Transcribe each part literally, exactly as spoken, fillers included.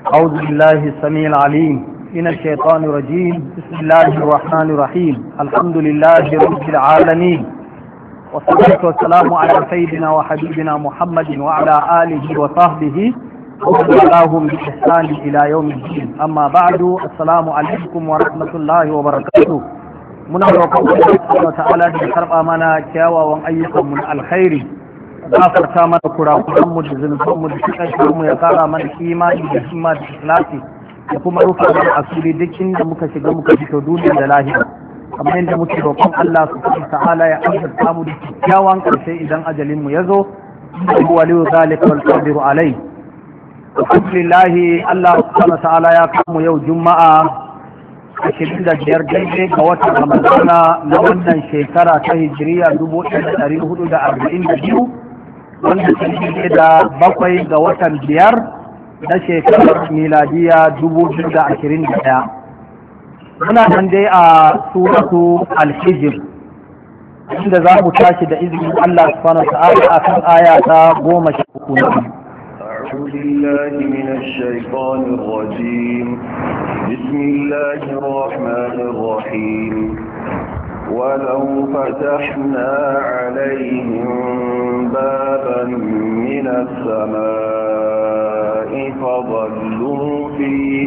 أعوذ بالله السميع العليم من الشيطان الرجيم. بسم الله الرحمن الرحيم. الحمد لله رب العالمين، والصلاة والسلام على سيدنا وحبيبنا محمد وعلى آله وصحبه ومن والاهم بإحسان إلى يوم الدين. أما بعد، السلام عليكم ورحمة الله وبركاته. muna roƙon Allah ta'ala da karɓa mana kyawawan ayyukan mu na alkhairi, gafarta mana kurakuran mu da zunuban mu da cikin mu ya kara mana imani da himma da ikhlasi da kuma rufa mana asiri duk inda muka shiga muka fito duniya da lahira. Kamar yadda muke roƙon Allah subhanahu ta'ala ya azurta mu da kyawawan karshe idan ajalin mu yazo, huwa waliyu zalika wal qadiru alai. Alhamdulillah, Allah subhanahu ta'ala ya kamu yau Juma'a ashirin da biyar daidai ga watan Ramadana na wannan shekara ta hijiriya dubu ɗaya da ɗari hudu da arba'in da biyu, wanda ta daidai da bakwai ga watan biyar na shekarar miladiya dubu biyu da ashirin da ɗaya. Muna nan dai a suratu al-hijr, inda za mu tashi da izinin Allah subhanahu wa ta'ala akan aya ta goma sha uku. أعوذ بالله من الشيطان الرجيم. بسم الله الرحمن الرحيم. ولو فتحنا عليهم بابا من السماء فظلوا فيه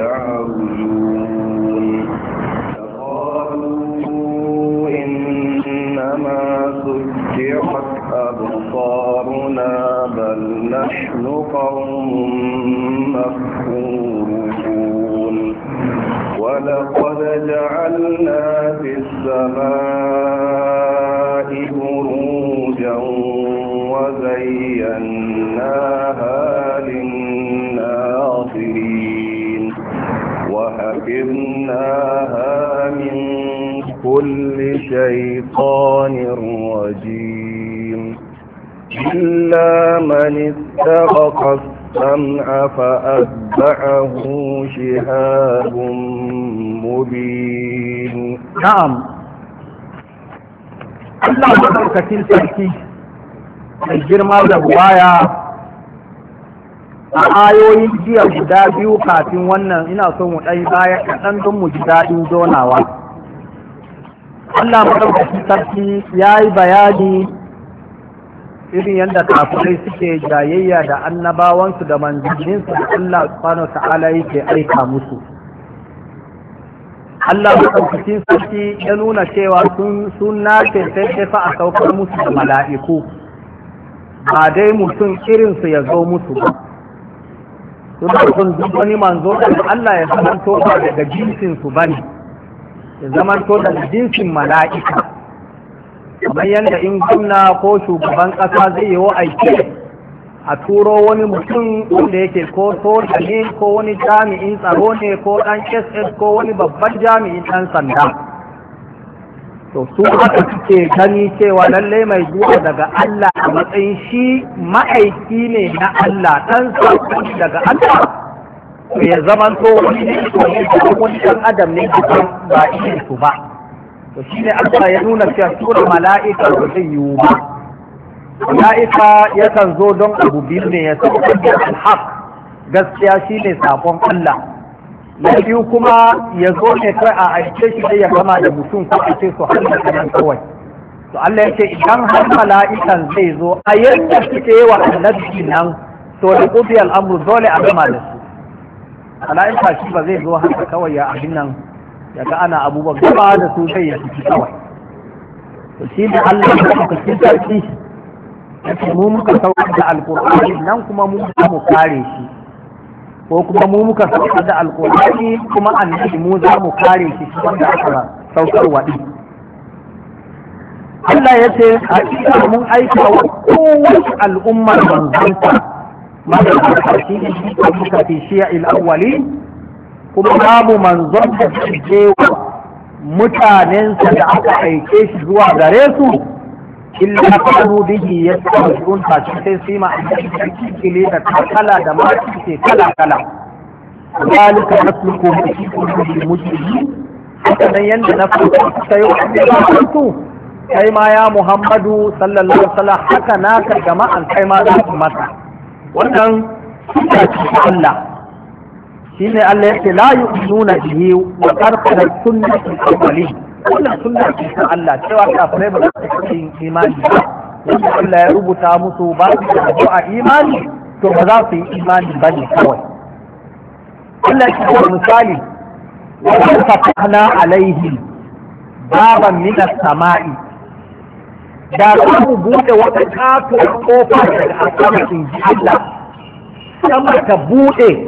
يعرجون فقالوا إنما سكرت أبصارنا بل نحن قوم مفكورون ولقد جعلنا في السماء بروجا وزيناها للناظرين وحفظناها من كل شيطان رجيم إلا من استرق السمع فأتبعه شهاب مبين. نعم، الله مدركتين سلكي الجرمى والبوايا a ayoyin jiya guda biyu kafin wannan ina son mu ɗai baya kaɗan don mu ji daɗin zonawa. Allah madaukakin sarki ya yi bayani irin yadda kafirai suke jayayya da annabawansu da manzanninsu da Allah subhanahu ta'ala yake aika musu. Allah madaukakin sarki ya nuna cewa sun sun nace sai fa a saukar musu da mala'iku, ba dai mutum irinsu ya zo musu ba. Suna sun duk wani manzo da Allah ya zamanto ba daga jinsinsu ba ne, ya zamanto daga jinsin mala'ika. Kamar yadda in gwamna ko shugaban ƙasa zai yi wa aiki a turo wani mutum wanda yake ko soja ne ko wani jami'in tsaro ne ko ɗan S S ko wani babban jami'in ɗan sanda. To su haka suke gani cewa lallai mai zuwa daga Allah a matsayin shi ma'aiki ne na Allah, ɗan saƙon daga Allah ya zamanto wani ne wani ɗan adam ne ba irin su ba. To shi ne Allah ya nuna cewa tura mala'ika ba zai yiwu ba. Mala'ika yakan zo don abu biyu ne, ya sauka da alhaq, gaskiya shi ne saƙon Allah. Na biyu kuma ya zo ne kai a aike shi sai ya gama da mutum ko a ce su hallaka nan kawai. To Allah ya ce idan har mala'ikan zai zo a yadda suke yi wa annabi nan, to da ƙubi al'amru dole a gama da su. Mala'ika shi ba zai zo haka kawai ya abin nan daga ana abubuwan gaba da su zai ya fiti kawai. To shi ne Allah ya kuka cikin sarki yake mu muka saukar da alƙur'ani nan kuma mu mu kare shi, ko kuma mu muka saukar da alƙur'ani kuma annabi mu za mu kare shi shi wanda aka saukar waɗi. Allah ya ce hakika mun aika wa kowace al'ummar manzanta madadin sarki ne shi ka muka fi shi'il awwali, kuma babu manzon da zai je wa mutanensa da aka aike shi zuwa gare su illa kanu bihi yastahzi'un, fa sai sai ma annabi kile da kala da ma ke kala kala. zalika nasluku fi qulubil mujrimin, haka nan yanda na fito sai ku kai ma ya Muhammadu sallallahu alaihi wasallam haka naka jama'an kai ma za su mata. Wannan suka ci Allah shine Allah yake la yu'minuna bihi wa qarqara sunnati al-awwali wannan sunna ce ta Allah cewa kafirai ba su yi imani ba wanda Allah ya rubuta musu ba su da a imani to ba za su yi imani ba ne kawai Allah ya ce misali wa fatahna alaihi baban min as-sama'i da za mu buɗe wata katuwar kofa daga asama in ji Allah sama ta buɗe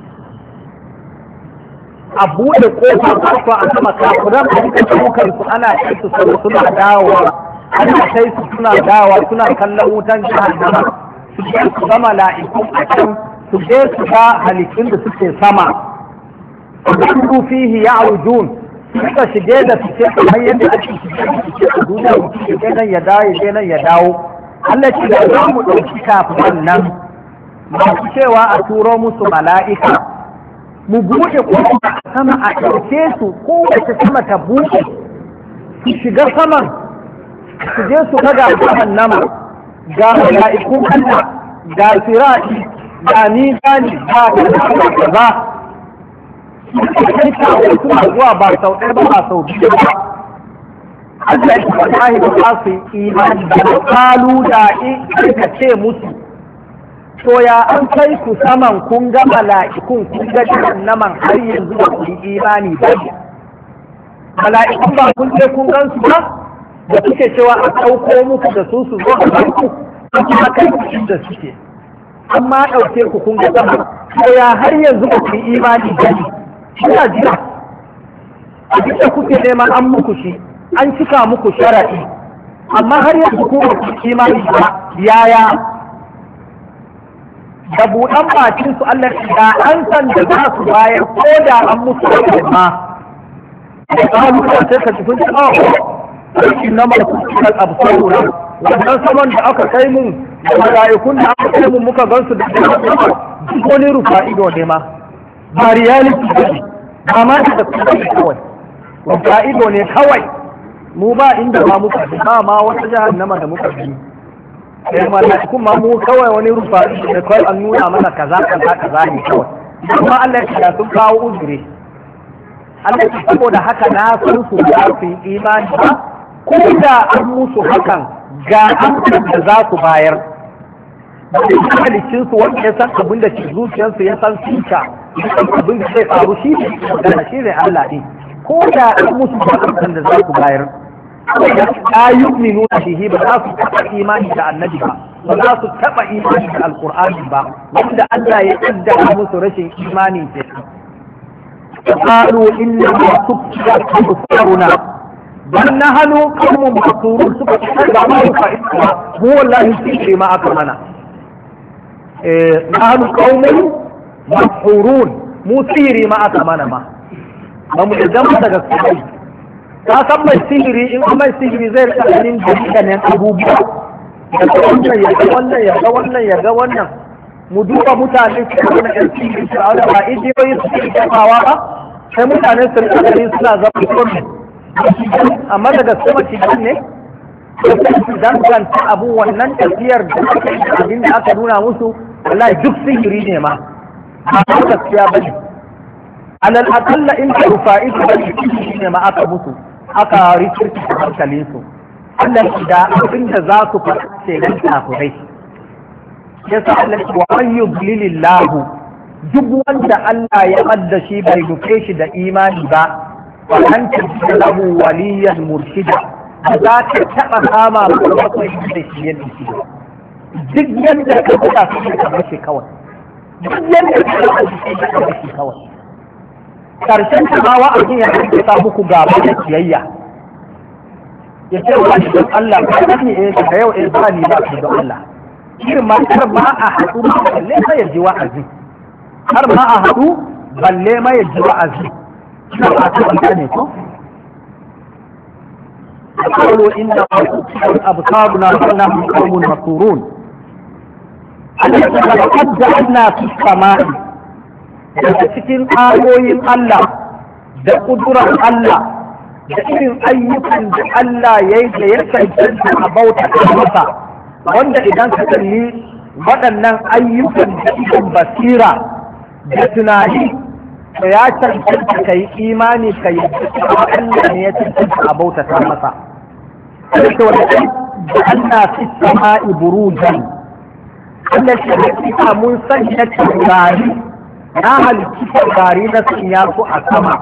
a buɗe kofa kofa a sama kafuran a duka ɗaukar su ana kai su suna dawowa ana kai su suna dawowa suna kallon wutan jahannama su je su ga mala'ikun a can su je su ga halittun da suke sama su fihi ya'rujun suka shige da fice kamar yadda ake shige da fice a duniya mutum shige nan ya dawo ya nan ya dawo Allah ce da za mu ɗauki kafin nan masu cewa a turo musu mala'ika mu buɗe kofa a sama a ɗauke su kowace sama ta buɗe su shiga saman su je su ga ga jahannama ga mala'ikun Allah ga sirati ga mizani ga kaza suna zuwa ba sau ɗaya ba ba sau biyu ba Allah ya wallahi ba za su yi imani da kalu da in ka ce musu to ya an kai ku saman kun ga mala'ikun kun ga jahannaman har yanzu da ku yi imani ba mala'ikun ba kun ce kun gan su ba da kuke cewa a ɗauko muku da su su zo a ɗauku kuma kai ku inda suke amma ɗauke ku kun ga sama to ya har yanzu ba ku yi imani ba ina jira a duk da kuke neman an muku shi an cika muku sharaɗi amma har yanzu ku ba ku imani ba yaya da buɗan bakin su Allah da an san da za su bayar ko da an musu da ma da kawo da sai ka tafi ci oh aiki na masu cikin abu wannan saman da aka kai mun da mala'ikun da aka kai mun muka gansu da duk wani rufa ido ne ma ba reality ne ba ma da kuma kawai wanda ido ne kawai mu ba inda ba muka bi ba ma wata jahannama da muka bi sai malaiku ma mu kawai wani rufa ido ne kawai an nuna mana kaza kaza kaza ne kawai amma Allah ya sun kawo uzuri Allah ya saboda haka na san su da su yi imani ba ko da an musu hakan ga amsar da za su bayar da halicin su wanda ya san abin da ke zuciyarsu ya san suka abin da zai faru shi ne da shi ne Allah ne ko da an musu da amsar da za su bayar la yu'minu bihi ba za su taɓa imani da annabi ba ba za su taɓa imani da alqur'ani ba wanda Allah ya kaddara musu rashin imani ce qalu inna subtiya absaruna bal nahnu qawmun masurun suka ce ga ma fa isma mu wallahi shi ma aka mana eh nahnu qawmun masurun mu sihiri ma aka mana ma ba mu da zama daga kai ka san mai sihiri in mai sihiri zai rika ganin dukkanin abubuwa ya ga wannan ya ga wannan ya ga wannan ya ga wannan mu duba mutane su ga wannan yan sihiri su a ba idiyoyi su ke kafawa ba sai mutane su rika ganin suna zama kuma amma daga sama cikin ne dan ganta abu wannan tafiyar da abin da aka nuna musu wallahi duk sihiri ne ma ba gaskiya bane alal akalla in ka rufa'i da sihiri ne ma aka musu aka rikirki hankalin su Allah da abin da za su faɗa ce ga kafirai yasa Allah wa man yudlilillahu duk wanda Allah ya madda shi bai duke shi da imani ba wa an tajida lahu waliyan murshida za ta taɓa kama masa bakwai da shi yadda shi duk yadda ka buɗa su ka bashi kawai duk yadda ka buɗa su ka bashi kawai karshen ta ma wa'azin ya sa muku gaba da kiyayya ya ce wa shi don Allah ka sani eh da yau eh ba ni ba shi don Allah irin ma kar ma a haɗu balle ma ya ji wa'azi har ma a haɗu balle ma ya ji wa'azi ina ba ta wanda ne ko قالوا إن أبصارنا فنحن قوم مسرون لقد جعلنا في السماء daga cikin ayoyin Allah da ƙudurar Allah da irin ayyukan da Allah ya yi da ya cancanta a bauta masa wanda idan ka kalli waɗannan ayyukan da idan basira da tunani to ya cancanta ka yi imani ka yi Allah ne ya cancanta a bautata masa sai wanda da Allah fi sama'i burujan Allah shi hakika mun sanya taurari na halitta taurari na sanya su a sama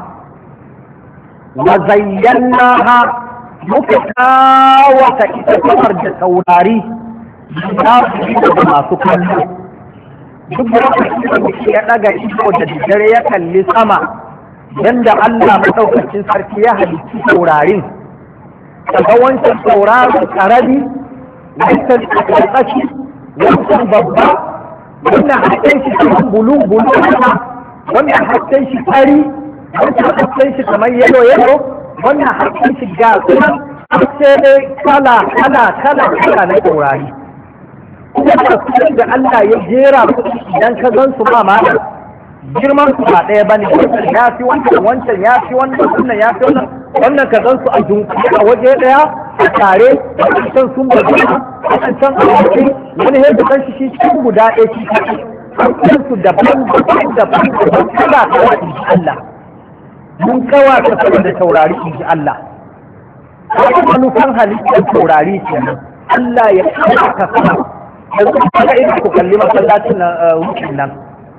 wa zayyanaha muka kawata ita kamar da taurari za su yi da masu kallo duk lokacin da mutum ya daga ido da dare ya kalli sama yanda Allah madaukakin sarki ya halitta taurarin daga wancan tauraron karami wancan tsaki wancan babba wannan hasken shi kamar bulu bulu wannan hasken shi fari wancan hasken shi kamar yalo yalo wannan hasken shi ga kuma haske ne kala kala kala kala na taurari kuma da Allah ya jera su idan ka gan su ba malam girman su ba ɗaya bane ya fi wancan wancan ya fi wannan wannan ya fi wannan wannan ka gan su a dunkule a waje ɗaya a tare wancan sun ba wancan a waje wani yadda kan shi cikin guda ɗaya shi kaɗai hankalin su daban daban daban daban kala kala in ji Allah mun kawa ta sama da taurari in ji Allah wani manufan halittar taurari kenan Allah ya kawo ka sama yanzu kaga ina ku kalli masallacin nan wucin nan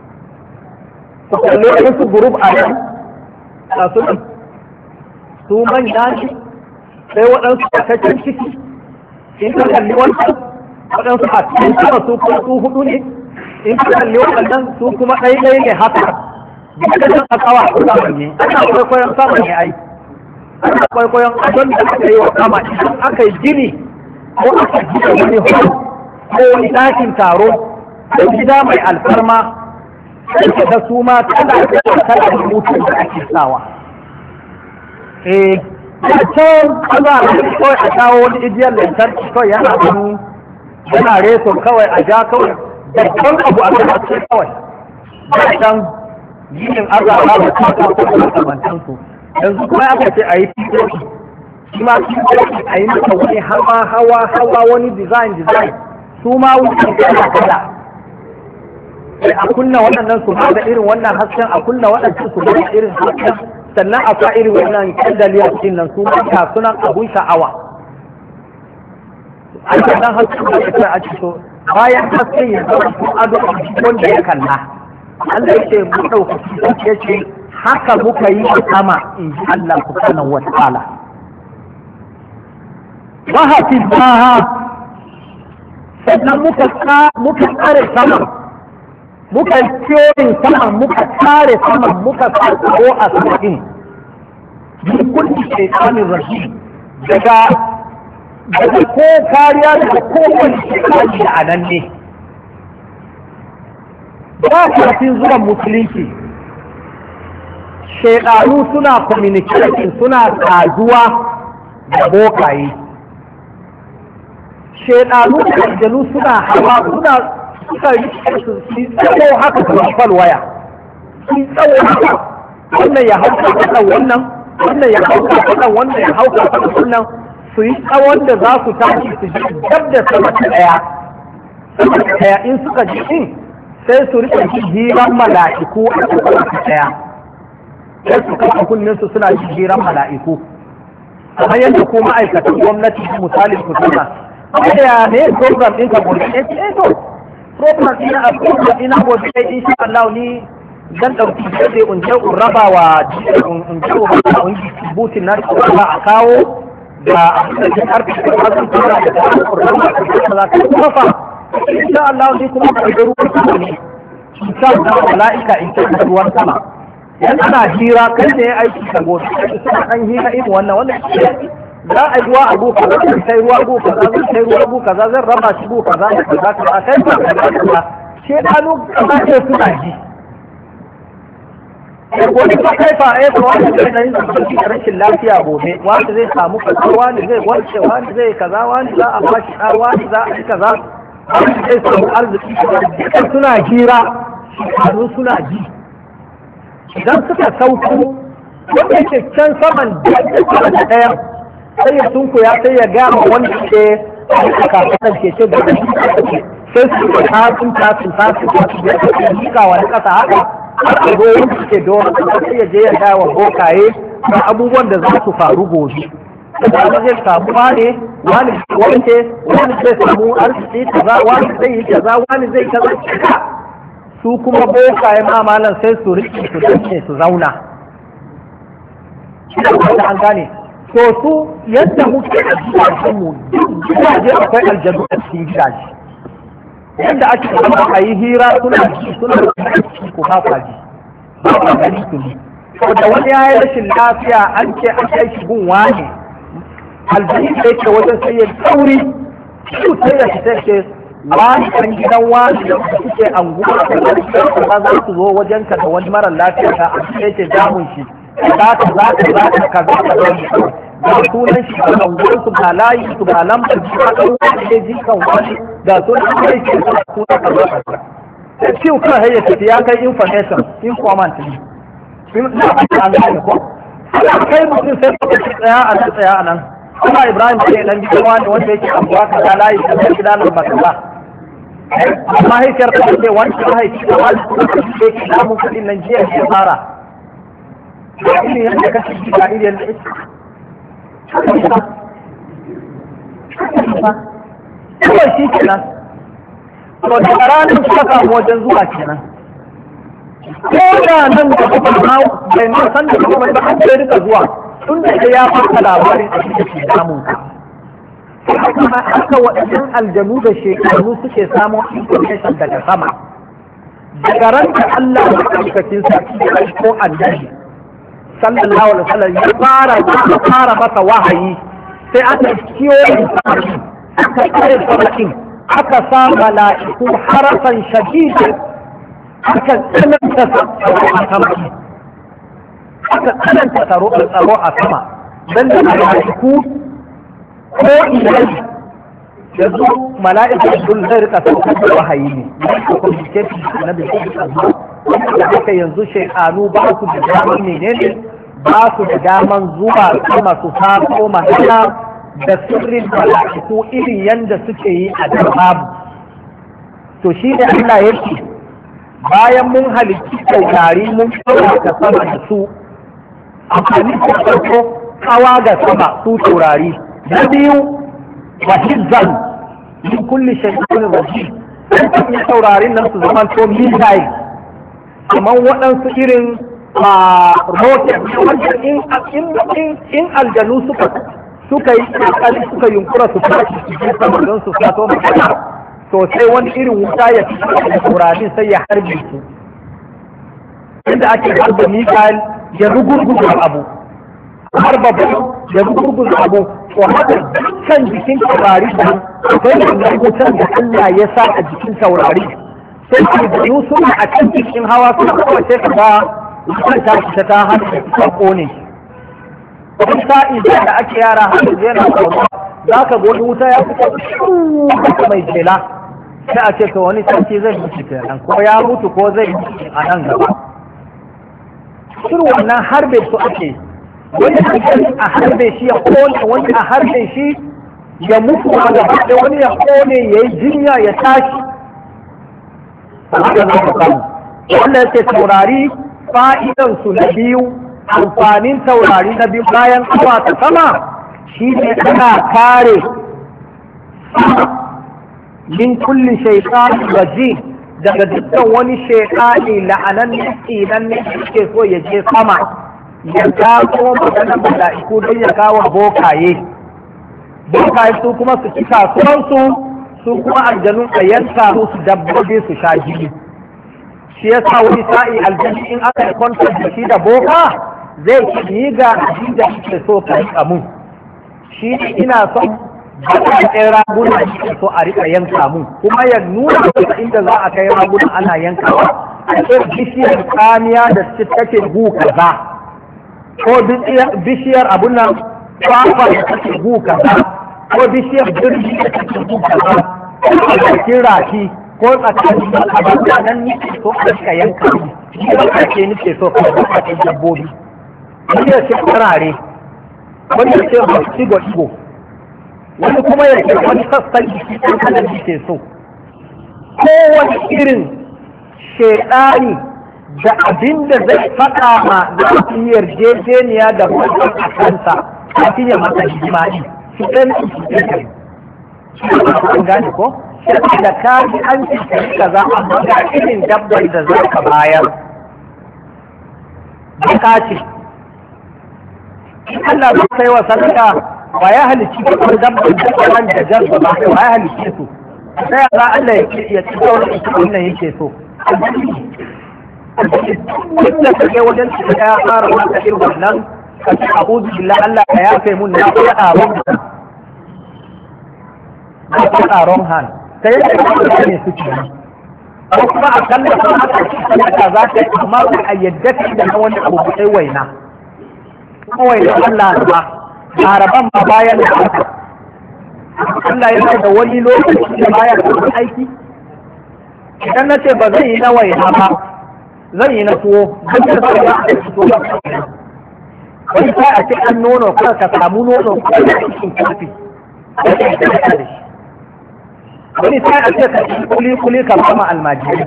ku kalli wasu group a nan a su su manya ne sai waɗansu a cikin ciki in ka kalli wancan waɗansu a cikin sama su kuma su hudu ne in ka kalli waɗannan su kuma ɗai ɗai ne haka dukkan a kawa su sama ne ana kwaikwayon sama ne ai ana kwaikwayon abin da aka yi wa sama idan aka yi gini ko aka gina wani hall ko wani ɗakin taro da gida mai alfarma sai da su ma tana da kala mutum da ake sawa eh da can kaza a kawai a kawo wani igiyar lantarki kawai yana gani yana reso kawai a ja kawai babban abu a kan ake kawai da can yin azara da kaka ko makamantansu yanzu kuma aka ce a yi fitoki shi ma fitoki a yi masa wani hawa hawa hawa wani design design su ma wuce kala kala sai a kunna waɗannan su ba da irin wannan hasken a kunna waɗancan su ba da irin hasken sannan a fa irin wannan kandaliyar cikin nan su ma ka sunan abun sha'awa a sannan hasken da ya a cikin bayan hasken ya zama su ado wanda ya kalla Allah ya ce mu ɗaukaki ya ce haka muka yi sama in ji Allah subhanahu wa ta'ala wa hafizaha sannan muka muka tsare sama muka kiyoyin sama muka tsare sama muka sa tsaro a sakin min kulli shaytanin rajim daga daga ko kariya daga kowane shaytani da anan ne ba kafin zuwan musulunci shaytanu suna communicating suna saduwa da bokaye shedanu da aljanu suna hawa suna suka yi tsawo haka kamar falwaya sun tsawo haka wannan ya hauka kaɗan wannan wannan ya hauka kaɗan wannan ya hauka kaɗan wannan su yi tsawon da za su tashi su ji dab da sama ta ɗaya sama ta ɗaya in suka ji in sai su riƙa ji jiran mala'iku a cikin ta ɗaya sai su kafa kunnen su suna ji jiran mala'iku kamar yadda ko ma'aikatan gwamnati misalin ku suna ya ne program ɗinka gobe eh to program ina a program ina gobe insha Allah ni zan ɗauki sai in je in raba wa in je in butin na ba a kawo da abin da karfi da zan tura da program da za ka kafa insha Allah ni kuma ka ga ruwan ne insha Allah mala'ika in ta ruwan sama yan ana hira kai ne aiki ka gobe sai an hira irin wannan wannan za a yi ruwa abu kaza zan kai ruwa abu kaza zan kai ruwa abu kaza zan raba shi abu kaza da kaza kaza kai ba kaza she danu kaza ce suna ji wani ka kai fa eh ko wani da yin rashin lafiya gobe wanda zai samu kaza wani zai warke wani zai kaza wani za a ba shi ɗa wani za a yi kaza wani zai samu arziki duka suna hira shekaru suna ji idan suka sauko wanda ke can saman da ɗaya sai ya tunku ya sai ya gama wanda ke a kafin ke ce da sai su ka tafin tafin tafin tafin ya ke yi kawa na ƙasa haka har a zo wanda suke doron sai ya je ya gaya wa bokaye da abubuwan da za su faru gobe wani zai samu wane wani wanke wani zai samu arziki kaza wani zai yi kaza wani zai kaza su kuma bokaye mamalan sai su riƙe su dace su zauna da an gane to su yadda muke a gidajenmu duk gidaje akwai aljanu a cikin gidaje yadda ake zama a yi hira suna ji suna ji ko haka ji ba a gani su ne to da wani ya yi rashin lafiya an ce an kai shi gun wani aljanu da yake wajen sai ya sauri su sai ya fita ce wani kan gidan wani da suke anguwa da za su zo wajen ka da wani mara lafiya ka a cikin yake damun shi za ka za ka za ka ka za ka ga sunan shi ga anguwar su ga layi su ga lambar shi ga ɗan wani ji kan wani ga sunan shi ke da sunan ka za ka sai ciwo kan hayya tafi ya kai information informant ne na an gane ko ana kai mutum sai ka tsaya a nan tsaya a nan kuma Ibrahim sai dan gidan wani wanda yake anguwa ka ga layi ka ga gidan lambar ka ba mahaifiyar ta ce wani mahaifi da wani kuma ke ke damun kuɗin nan jiya ya fara da iri yadda kake ji da iri yadda ita kawai shi kenan to da ranar suka samu wajen zuwa kenan ko da nan da kuma na bai ma san da kuma ba an sai rika zuwa tun da ya fara labarin a cikin damun ka kuma haka waɗannan aljanu da shekaru suke samun information daga sama daga ran da Allah ya ɗaukakin sa ko annabi sallallahu alaihi wasallam ya fara ya fara masa wahayi sai aka kiyo aka kare sabatin aka sa mala'iku harafan shadida aka tsananta tsaro a sama aka tsananta tsaro a sama dan da mala'iku ko idan yanzu mala'ika sun zai rika saukar da wahayi ne da communication na da shi da haka yanzu shekanu ba su da daman menene ba su da daman zuwa sama su fako magana da sirrin mala'iku irin yadda suke yi a da babu to shi ne Allah ya ce bayan mun halitti taurari mun kawo da sama da su amfani da farko kawa ga sama su taurari na biyu wa hizzan min kulli shaytanin rajim sai taurarin nan su zama to missile kamar waɗansu irin a rocket wanda in in in aljanu suka suka yi kokari suka yunkura su tashi su je sama don su fato magana to sai wani irin wuta ya fi da taurarin sai ya harbe su inda ake harba missile ya rugurguza abu harba ya rugurguza abu to haka dukkan jikin taurari da akwai wannan wutan da Allah ya sa a jikin taurari sai ke da suna a kan jikin hawa suna kawai sai ka ga wutan ta fita ta hannu ta kone wani sa'i da ake yara hannu zai na kawo za ka ga wani wuta ya fita mai jela sai a ce ka wani sarki zai mutu kenan ko ya mutu ko zai mutu a nan gaba shirin wannan harbe su ake wani a harbe shi ya kone wani a harbe shi ya mutu a gaba da wani ya kone ya yi jinya ya tashi wannan ya ce taurari fa'idansu na biyu amfanin taurari na biyu bayan awa ta sama shi ne ana kare min kulli shaytan rajim daga dukkan wani shaytani la'anan tsinan ne ke so ya je sama ya kawo maganar mala'iku don ya kawo bokaye bokaye su kuma su ci kasuwansu su kuma aljanun a yanka su dabbobi su sha jini shi ya sa wani sa'i aljanu in aka yi kwantar da shi da boka zai yi ga abin da ke so ka yi mun shi ina son baƙaƙen raguna ke so a riƙa yanka mun kuma ya nuna da inda za a kai raguna ana yankawa a ce bishiyar tsamiya da take gu kaza ko bishiyar abun nan kwakwa da take gu kaza ko bishiyar birni da take gu kaza ko a cikin rafi ko tsakanin abin nan nike so a riƙa yanka mun shi ba ake nike so ka baƙaƙen dabbobi wani ya ce karare wani ya ce ba shigo shigo wani kuma ya ce wani sassan jiki ɗan adam ke so kowane irin shaidani da abin da zai faɗa ma za su yi yarjejeniya da mutum a kansa kafin ya masa jima'i su ɗan su ɗan an gane ko da ka ji an ci kaza amma ga irin dabbar da za ka bayar baka ce Allah zai kai wa sadaka wa ya halicci kamar dabbar da kan da jazba ba wa ya halicce su sai Allah Allah ya ci sauran su wannan yake so wanda ka kai wajen su ya fara maka irin wannan ka ce a'udhu billahi Allah ya yafe mun na faɗa wanda na faɗa wrong hand sai da ka ne suke ko kuma a kan da kuma aka ci sadaka za ta yi amma ba a yadda ta da wani abu sai waina kawai da Allah ba haraban ma bayan da haka Allah yana da wani lokaci da baya da aiki idan na ce ba zai yi na waina ba zan yi na tuwo duk da ba a fito ba wani sai a ce an nono kuma ka samu nono kuma da cikin kafi wani sai a ce ka kuli kuli ka kama almajiri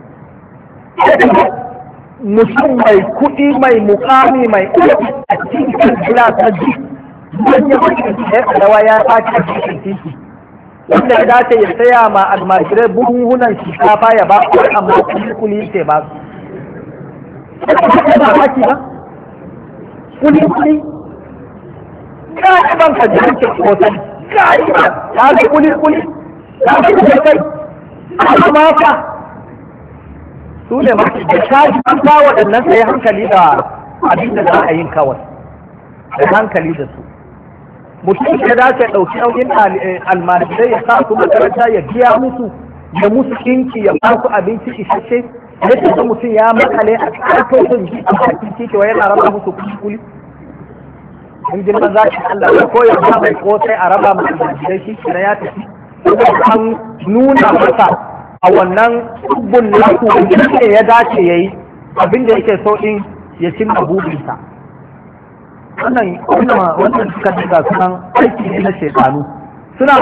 mutum mai kuɗi mai mukami mai a cikin gila ta ji manyan mutum da dawa ya sake a cikin titi wanda ya dace ya saya ma almajirai buhuhunan shinkafa ya ba su amma kuli kuli ce ba su ba haki ba kuli kuli ka yi ban ka ji hanke kotan ka yi ba ta ga kuli kuli ta ga kuli kai amma fa su ne masu da shaji an ba waɗannan sai hankali da abin da za a yin kawai da hankali da su mutum ya dace ɗauki nauyin almajirai ya sa su makaranta ya biya musu ya musu kinki ya ba su abinci isasshe yadda da mutum ya makale a ƙarfofin ji a bakin titi wa yana raba musu kuli in girman za ki Allah ko ya ba mai ko sai a raba mai almajirai shi kira ya tafi an nuna masa a wannan tubbun nasu ne ya dace ya yi abin da yake so in ya cimma burinsa wannan wannan suka daga sunan aiki ne na shekaru suna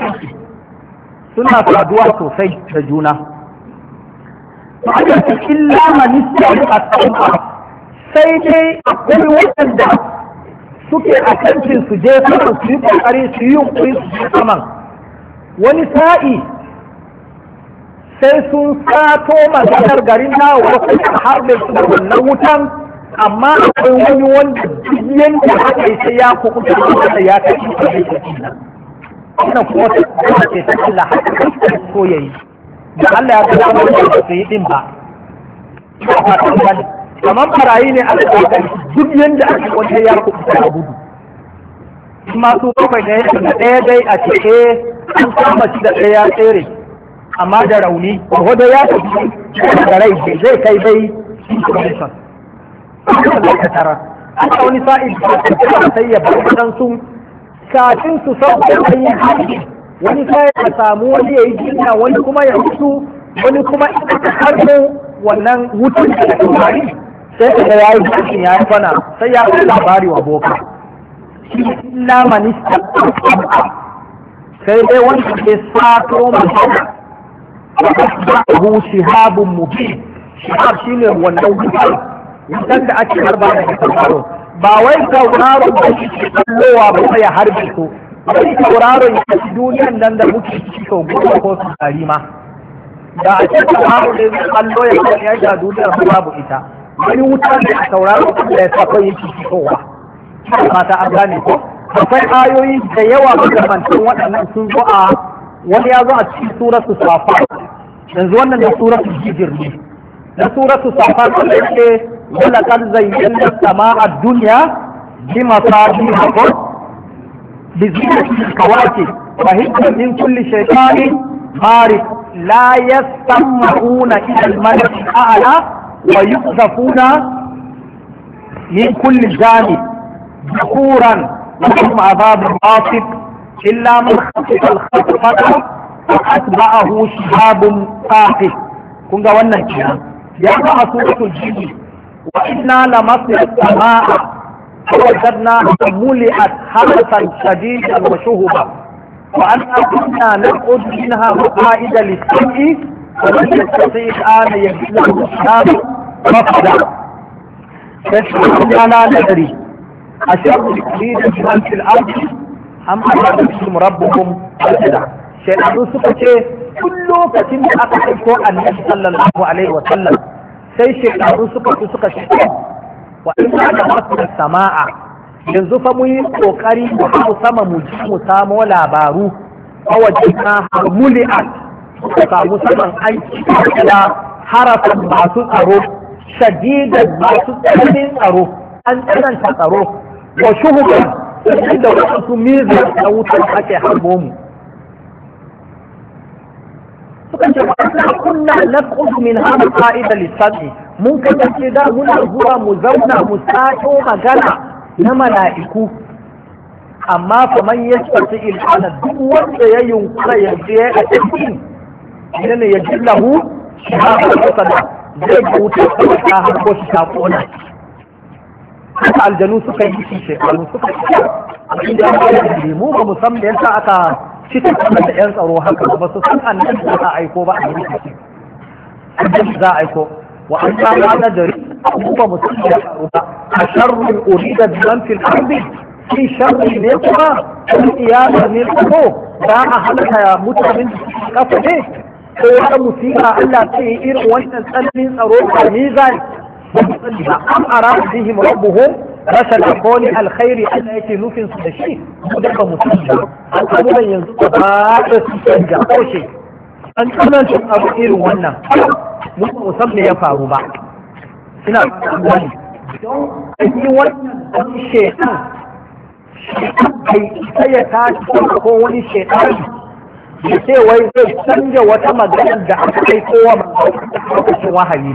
suna faduwa sosai da juna ba a yake illa manista a tsamba sai dai akwai waɗanda suke a kancin su je saman su yi ƙoƙari su yi yunƙuri su je saman wani sa'i sai sun sato maganar garin na wasu har da su da wannan wutan amma akwai wani wanda duk yanda aka yi sai ya kukuta wanda ya kai shi da shi nan wannan kuma wata ce ta Allah haka so yayi da Allah ya ga wanda ba su yi din ba kamar barayi ne aka ga duk yanda aka yi wanda ya kukuta a gudu kuma su bakwai ne da ɗaya dai a ce eh an kama shi da ɗaya ya tsere amma da rauni wadda ya tafi da rai zai kai bai information aka tara aka wani sa'id da sai ya bar wadan su kafin su san an yi haƙi wani sai ya samu wani ya yi jinya wani kuma ya mutu wani kuma ita harbo wannan wutan da taurari sai ka ga ya yi jikin ya yi fana sai ya kai labari wa boka illa manista sai dai wanda ke sato magana وأصبحه شهاب مبين شهاب شيء wannan wutar wutar da ake harba da tauraro ba wai tauraro da ke kallowa ba sai ya harbe su wai tauraro ya ci duniyan nan da muke ciki ko gudu ko su tari ma da a ce tauraro da zai kallo ya kai ya ga duniyar babu ita wani wutar da tauraro da ya sako yake fitowa mata an gane ko akwai ayoyi da yawa makamantan waɗannan sun zo a wani ya zo a cikin suratu safa yanzu wannan da suratu hijir ne da suratu safa da yake wala kan zayyana sama'a dunya bi masabiha ko bi zinati kawaki wa hikma min kulli shaytanin marid la yasma'una ila al-malak a'la wa yuqzafuna min kulli janib dhukuran wa hum adhabun asif إلا من خطف الخطفة فأتبعه شهاب ثاقب كنت وانا كنا يقع سورة الجن وإنا لمسنا السماء فوجدناها ملئت حرسا شديدا وشهبا وأنا كنا نقعد منها مقاعد للسمع فمن يستطيع الآن يجد له شهاب rafada sai ana nadari ashar da man fil ardi am arabtum rabbukum rafada shaytanu suka ce tun lokacin da aka aiko annabi sallallahu alaihi wa sallam sai shaytanu suka suka ce wa inna la sama'a yanzu fa mu yi kokari mu hau sama mu ji mu samo labaru a wajen na muli'at ka samu saman aiki da harafin masu tsaro shadidan masu tsananin tsaro an tsananta tsaro wa shuhuban da wasu mizan na wutar ake harbo mu suka ce ba kunna naqud min hada qa'ida lisani mun kasance da muna zuwa mu zauna mu sato magana na mala'iku amma kaman ya tafi ilhana duk wanda ya yunkura ya je a cikin idan ya jillahu shi ha da zai buta ta har ko shi ta kona haka aljanu suka yi shi shekaru suka yi inda ya mu ba musamman yasa aka cikin da yan tsaro haka ba su san annabi za a aiko ba a yi shi annabi za a aiko wa an ta hada da ba musamman ya tsaro ba a sharrul urida biman fil ardi shi sharri ne kuma iyaka ne ko za a halaka mutanen kafa ne ko wata musiba Allah ce irin wannan tsananin tsaro da mizan ba mu sani ba am ara bihim rabbuhum rasal qawli alkhairi Allah yake nufin su da shi mu da ba mu sani ba an abubuwan yanzu ba da su canja koshe an tsananta abu irin wannan mu ba san me ya faru ba ina tsammani don yi wannan shekan kai sai ya tashi ko wani shekari ya ce wai zai canja wata magana da aka kai kowa lokacin wahayi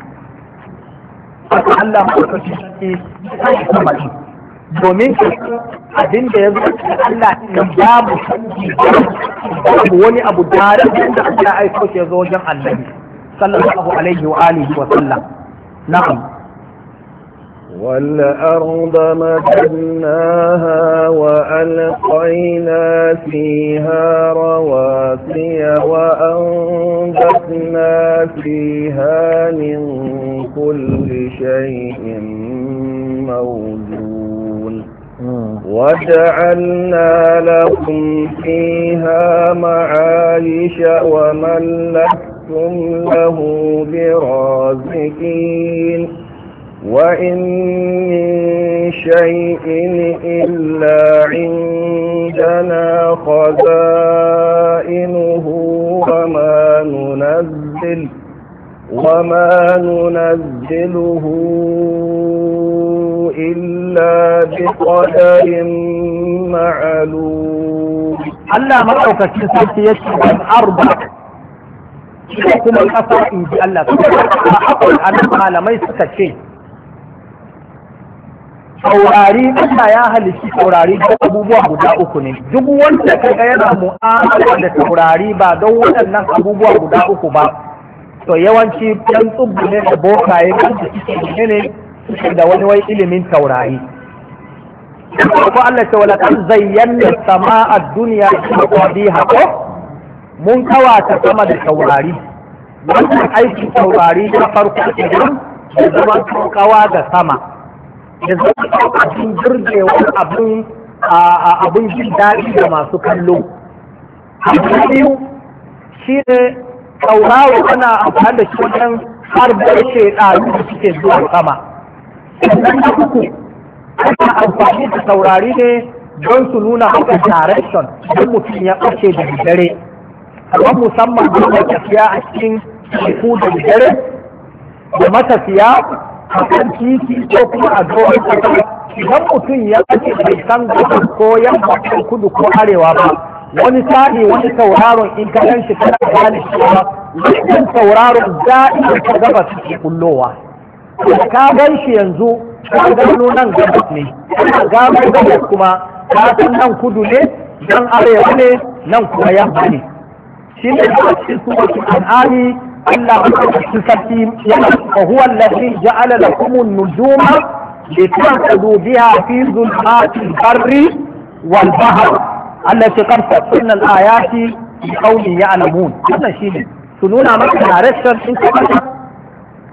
aka Allah mafi shi sai kuma shi domin abin da ya zo Allah ya ba mu canji babu wani abu tare da Allah ya aiko shi ya zo wajen Annabi sallallahu alaihi wa alihi wa sallam na'am والأرض مددناها وألقينا فيها رواسي وأنبتنا فيها من كل شيء موزون وجعلنا لكم فيها معايش ومن لستم له برازقين وإن من شيء إلا عندنا خزائنه وما ننزل وما ننزله إلا بقدر معلوم. الله مرحبا كنت يشبه الأرض كما الأثر إن جاء الله أقول أنا لما يستكشف saurari Allah ya halitta saurari da abubuwa guda uku ne duk wanda kaga yana mu'amala da saurari ba don waɗannan abubuwa guda uku ba to yawanci yan tsubbu ne da bokaye kan da suke ne suke da wani wai ilimin taurari ko Allah ce wala kan zayyana sama'a dunya bi hako mun kawata sama da taurari wannan aikin taurari na farko idan ya zama kawa ga sama da zama abin jirgewar abin abin jin daɗi da masu kallo. Abu biyu shi ne tauraro ana amfani da shi wajen harbar shaiɗanu da suke zuwa sama. Sannan na uku ana amfani da taurari ne don su nuna maka direction don mutum ya ɓace da dare. Kamar musamman don tafiya a cikin teku da dare da matafiya a kan titi ko kuma a doron kasa idan mutum ya ake bai san gabas ko yamma ko kudu ko arewa ba wani sa'i wani tauraron in ka gan shi kana gane cewa wannan tauraron da'i ta gabas ke kullowa ka gan shi yanzu ka gano nan gabas ne ka gano gabas kuma ka san nan kudu ne nan arewa ne nan kuma yamma ne shi ne a cikin suratul an'am Allah sarki yana wa huwa alladhi ja'ala lakum an-nujuma litahdu biha fi dhulumati al-barri wal bahr allati qad fasalna al-ayati liqawmin ya'lamun wannan shine su nuna maka direction din ka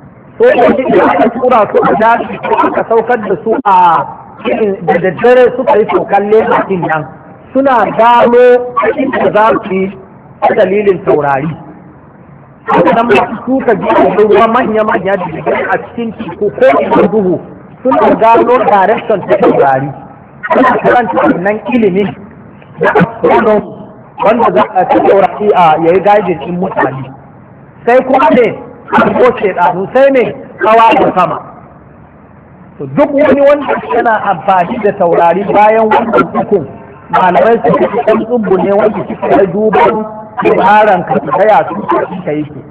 sojoji da aka tura su a daji ko aka saukar da su a da daddare suka yi saukan lematin nan suna gano inda za su yi dalilin taurari sannan masu suka ji ruwa manya-manya da a cikin teku ko ina duhu suna gano direction ta taurari suna karanta nan ilimin da astronomy wanda za a ta taurari a yayi gajin in mutane sai kuma ne ko shedanu sai ne kawa da sama to duk wani wanda yana amfani da taurari bayan wannan hukun malamai su ke ɗan tsubbu ne wanda suke da duban tsaran ka da ya su ka yi ke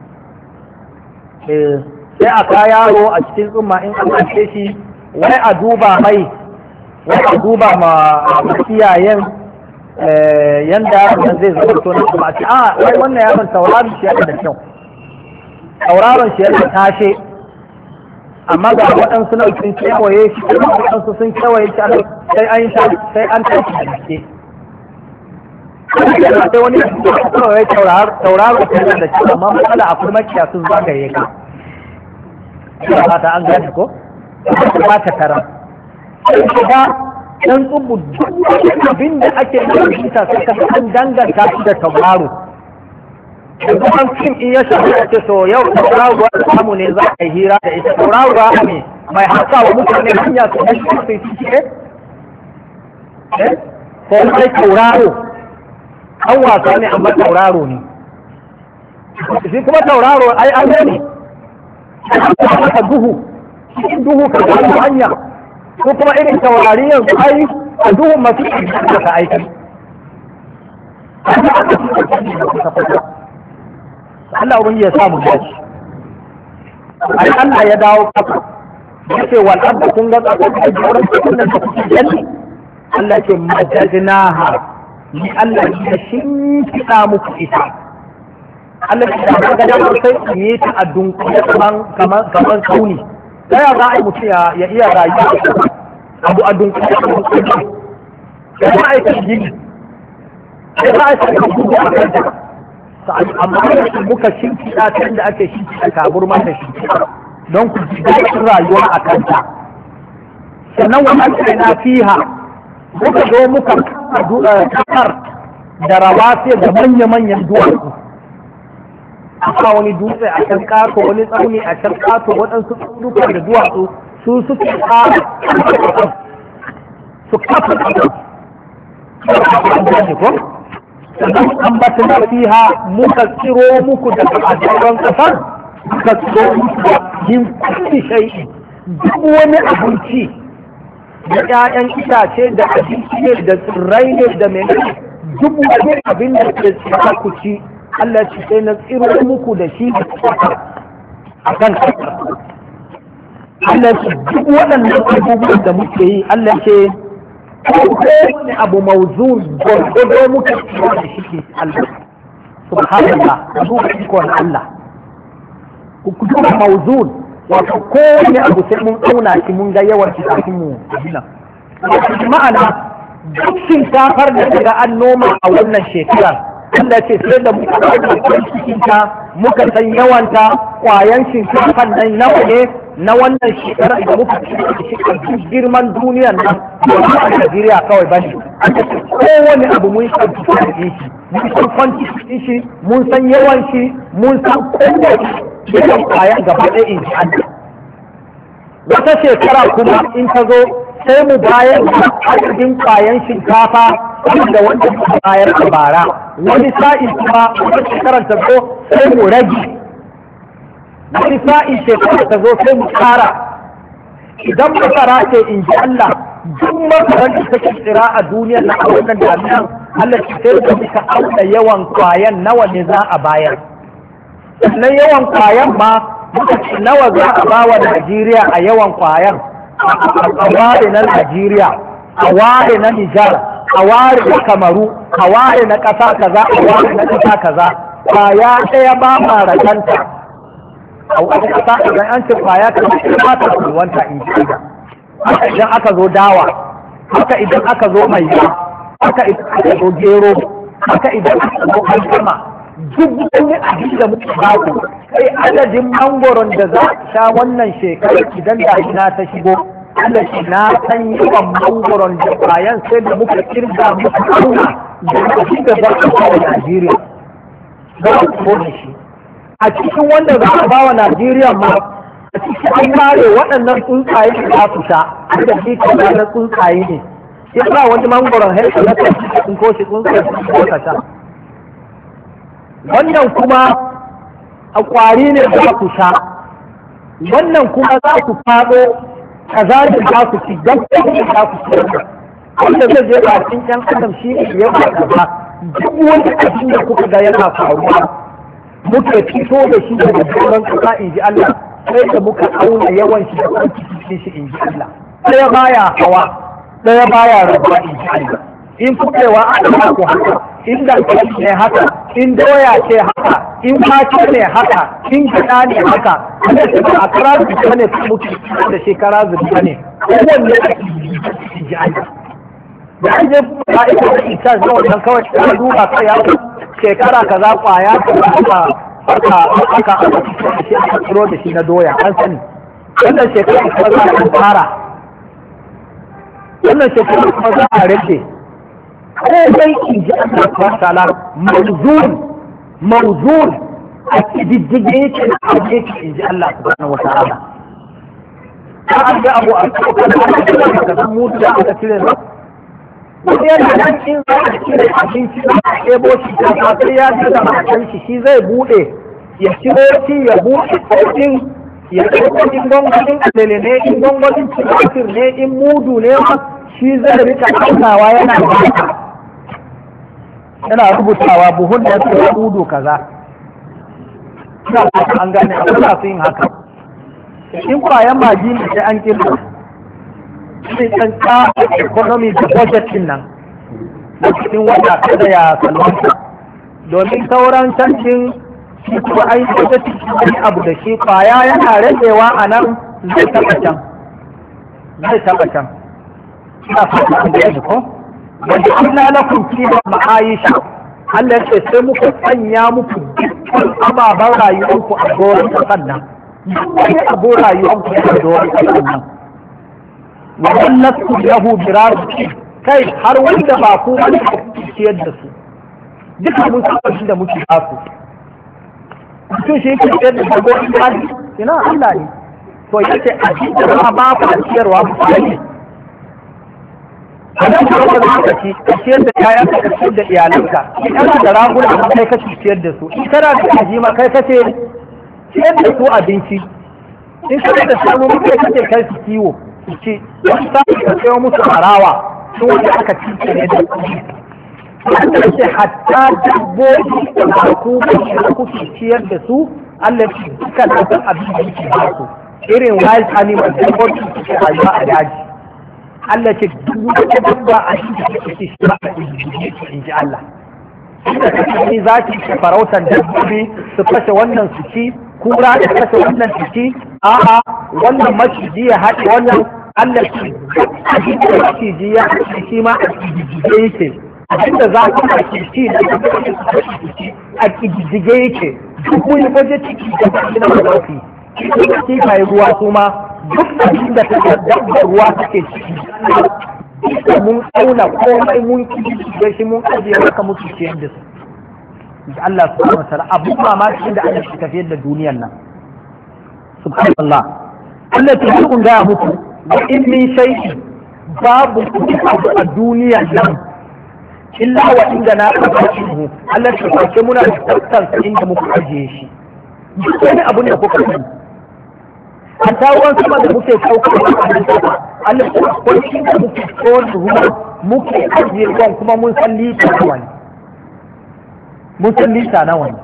sai a ka yaro a cikin tsumma in an kashe shi wai a duba mai wai a duba ma iyayen yanda yaron zai zama to na kuma a ce a wai wannan yaron tauraron shi yana da kyau tauraron shi yana tashe amma ga waɗansu na sun kewaye shi kuma waɗansu sun kewaye shi sai an sai an tashi da gaske sai wani kawai tauraro ta yana da kyau amma matsala a kuma makiya sun zagaye ka ina fata an gane ko ba ta kara sai shiga dan tsubu duk abin da ake rubuta sai ka an danganta shi da tauraro yanzu an fim in ya shafi a ce so yau tauraro samu ne za a yi hira da ita tauraro ne mai haka wa mutane hanya su ɗan shi su yi ce ko mai tauraro an wasa ne amma tauraro ne shi kuma tauraro ai an ne ka duhu cikin duhu ka gano hanya ko kuma irin taurari yanzu ai a duhu masu da ka aiki Allah ubangiji ya samu dace ai Allah ya dawo kafa yace wal abda kun ga tsakar da joran kunnan da kuke gani Allah ce majadnaha ni Allah ya shimfiɗa muku ita Allah ya ga da sai yi ta a dunkule kaman kaman kaman kauni sai ga ai mutum ya iya rayuwa abu a dunkule ya ba ai ta gini ya ba ai ta gudu a kanta amma muka shimfiɗa ta inda ake shimfiɗa kaburma da shimfiɗa don ku ji daɗin rayuwa a kanta sannan wa ake na fiha muka zo muka kasar da rawasiya da manya-manyan duwatsu aka wani dutse a can kato wani tsauni a can kato waɗansu tsuruka da duwatsu su suke kara su kafa ko sannan an bata na fiha muka tsiro muku daga ajiyar kasar muka tsiro muku da yin kulli shai'i duk wani abinci da ƴaƴan itace da abinci ne da tsirrai ne da mai duk wani abin da ke tsira ku ci Allah ci sai na tsiro muku da shi a kan kasar Allah ci duk waɗannan abubuwan da muke yi Allah ce kowane abu mawzun gwargwado muka tsiro da shi ke Allah subhanallah duba ikon Allah ku duba mawzun wato kowane abu sai mun auna shi mun ga yawan shi kafin mu gina ma'ana duk shinkafar da daga an noma a wannan shekarar Allah ce sai da muka ɗauka cikin ta muka san yawanta ƙwayan shinkafar nan nawa ne na wannan shekarar da muka ci shi girman duniyar nan a Najeriya kawai ba ne kowane abu mun san cikin shi mun san kwanci shi mun san yawan shi mun san kowane yawan ƙwayan gaba ɗaya in ji Allah wata shekara kuma in ta zo sai mu bayar da adadin ƙwayan shinkafa da wanda muka bayar a bara wani sa'i kuma wata shekarar ta zo sai mu rage wani sa'i shekarar ta zo sai mu kara idan masara ce in ji Allah duk masarar da take tsira a duniyar na a wannan jami'an Allah ce sai da muka auna yawan ƙwayan nawa ne za a bayar sannan yawan ƙwayan ma muka ce nawa za a ba wa Najeriya a yawan ƙwayan a ware na Najeriya a ware na Nijar a ware na Kamaru a ware na ƙasa kaza a ware na ƙasa kaza kwaya ɗaya ba ma rakanta a wani ƙasa idan an ce kwaya ta ba ta kulwanta in ji haka idan aka zo dawa haka idan aka zo mai haka idan aka zo gero haka idan aka zo alkama duk wani abin da muka ba ku sai adadin mangoron da za a sha wannan shekarar idan damina ta shigo Allah shi na san yawan mangoron da bayan sai da muka kirga muka auna da abin da za a ba wa Najeriya za a kone shi a cikin wanda za a ba wa Najeriya ma a cikin an kare waɗannan tsuntsaye da za su sha da shi kaza na tsuntsaye ne sai ba wani mangoron haifar na kai sun koshi tsuntsaye su ka sha wannan kuma a kwari ne za ku sha wannan kuma za ku faɗo kazalin za ku ci gaskiyar za ku ci wanda zai je bakin yan adam shi ne ya ba duk wani abin da kuka ga yana faruwa muke fito da shi daga doron kasa in ji Allah sai da muka auna yawan shi da kwanci cikin shi in ji Allah ɗaya baya hawa ɗaya baya rabuwa in ji Allah in kuɗewa a ɗaya ku haka in dankali ne haka in doya ce haka in fata ne haka in gada ne haka ana ce a kara zuba ne su muke da shekara zuba ne kowanne a cikin ji Allah da an je ba ita da ita zuwa wannan kawai ta duba kai ya shekara kaza kwaya ka aka aka aka shi aka tsiro da shi na doya an sani wannan shekara kuma za a fara wannan shekara kuma za a rage komai in ji Allah subhanahu wa ta'ala mawzun mawzun a kididdige yake da ake in ji Allah subhanahu wa ta'ala ta an ga abu a cikin ka san mutu da aka cire ba wani yana nan in za a cire abinci za a ɗebo shi da sai ya ji da matan shi shi zai buɗe ya ciro shi ya buɗe kofin ya ɗauko in gwangwanin alele ne in gwangwanin tumatir ne in mudu ne shi zai rika ɗaukawa yana da yana rubutawa buhun da ya mudu kaza ina fata an gane a kula su yin haka in kwayan magi ne sai an kirga sai ɗan ta economy da budget din nan da cikin wata kada ya salwanta domin sauran cancin shi kuma ai budget wani abu da shi kwaya yana ragewa a nan zai taɓa can zai taɓa can ina fata an gane ko wanda Allah lakum fi ma'aisha Allah ya ce sai muku sanya muku dukkan ababen rayuwarku a doron kasan nan duk wani abu rayuwarku a doron kasan nan wa wallastu lahu birazi kai har wanda ba ku wani ku ciyar da su duka mun san da muke ba su mutum shi yake ciyar da dabbobin kaji ina Allah ne to yace a cikin ba ba ku ciyarwa mutane a nan kuma da suka ci ka ciyar da kayan ka ciyar da iyalanka in kana da raguna da kai kace ciyar da su in kana da kaji ma kai kace ciyar da su abinci in kana da shanu kai kace kai su kiwo su ci wani sa'i ka sayo musu harawa sun wanda aka ci ne da kuɗi Allah ce hatta dabbobi da ku da kuke ciyar da su Allah ce duka da san abin da yake ba su irin wild animals dabbobi suke rayuwa a daji Allah ce duk wata dabba a cikin da take shi ba in ji Allah inda kake za ki ci farautar dabbobi su fashe wannan su ci kura da fashe wannan su ci a'a wannan maciji ya haɗe wannan Allah ce a cikin maciji ya haɗe shi ma a kididdige yake abinda za ku a ci na a kididdige yake duk wani waje ciki da ba shi na mazafi shi ka yi ruwa su ma duk abin da ta dabbar ruwa take ciki da mun auna komai mun kididdige shi mun ajiye haka mutu ciyar da su da Allah subhanahu wa ta'ala abu mamaki da Allah ke tafiyar da duniyar nan subhanallah Allah ta yi kun ga muku wa in min shay'in babu abu a duniyar nan illa wa inda na kafashi Allah ta kwace muna da tattar inda muka ajiye shi duk wani abun da kuka sani an ta ruwan sama da muke sauka Allah ta kwace inda muke tsohon ruwa muke ajiye ruwan kuma mun san lita nawa ne mun san lita nawa ne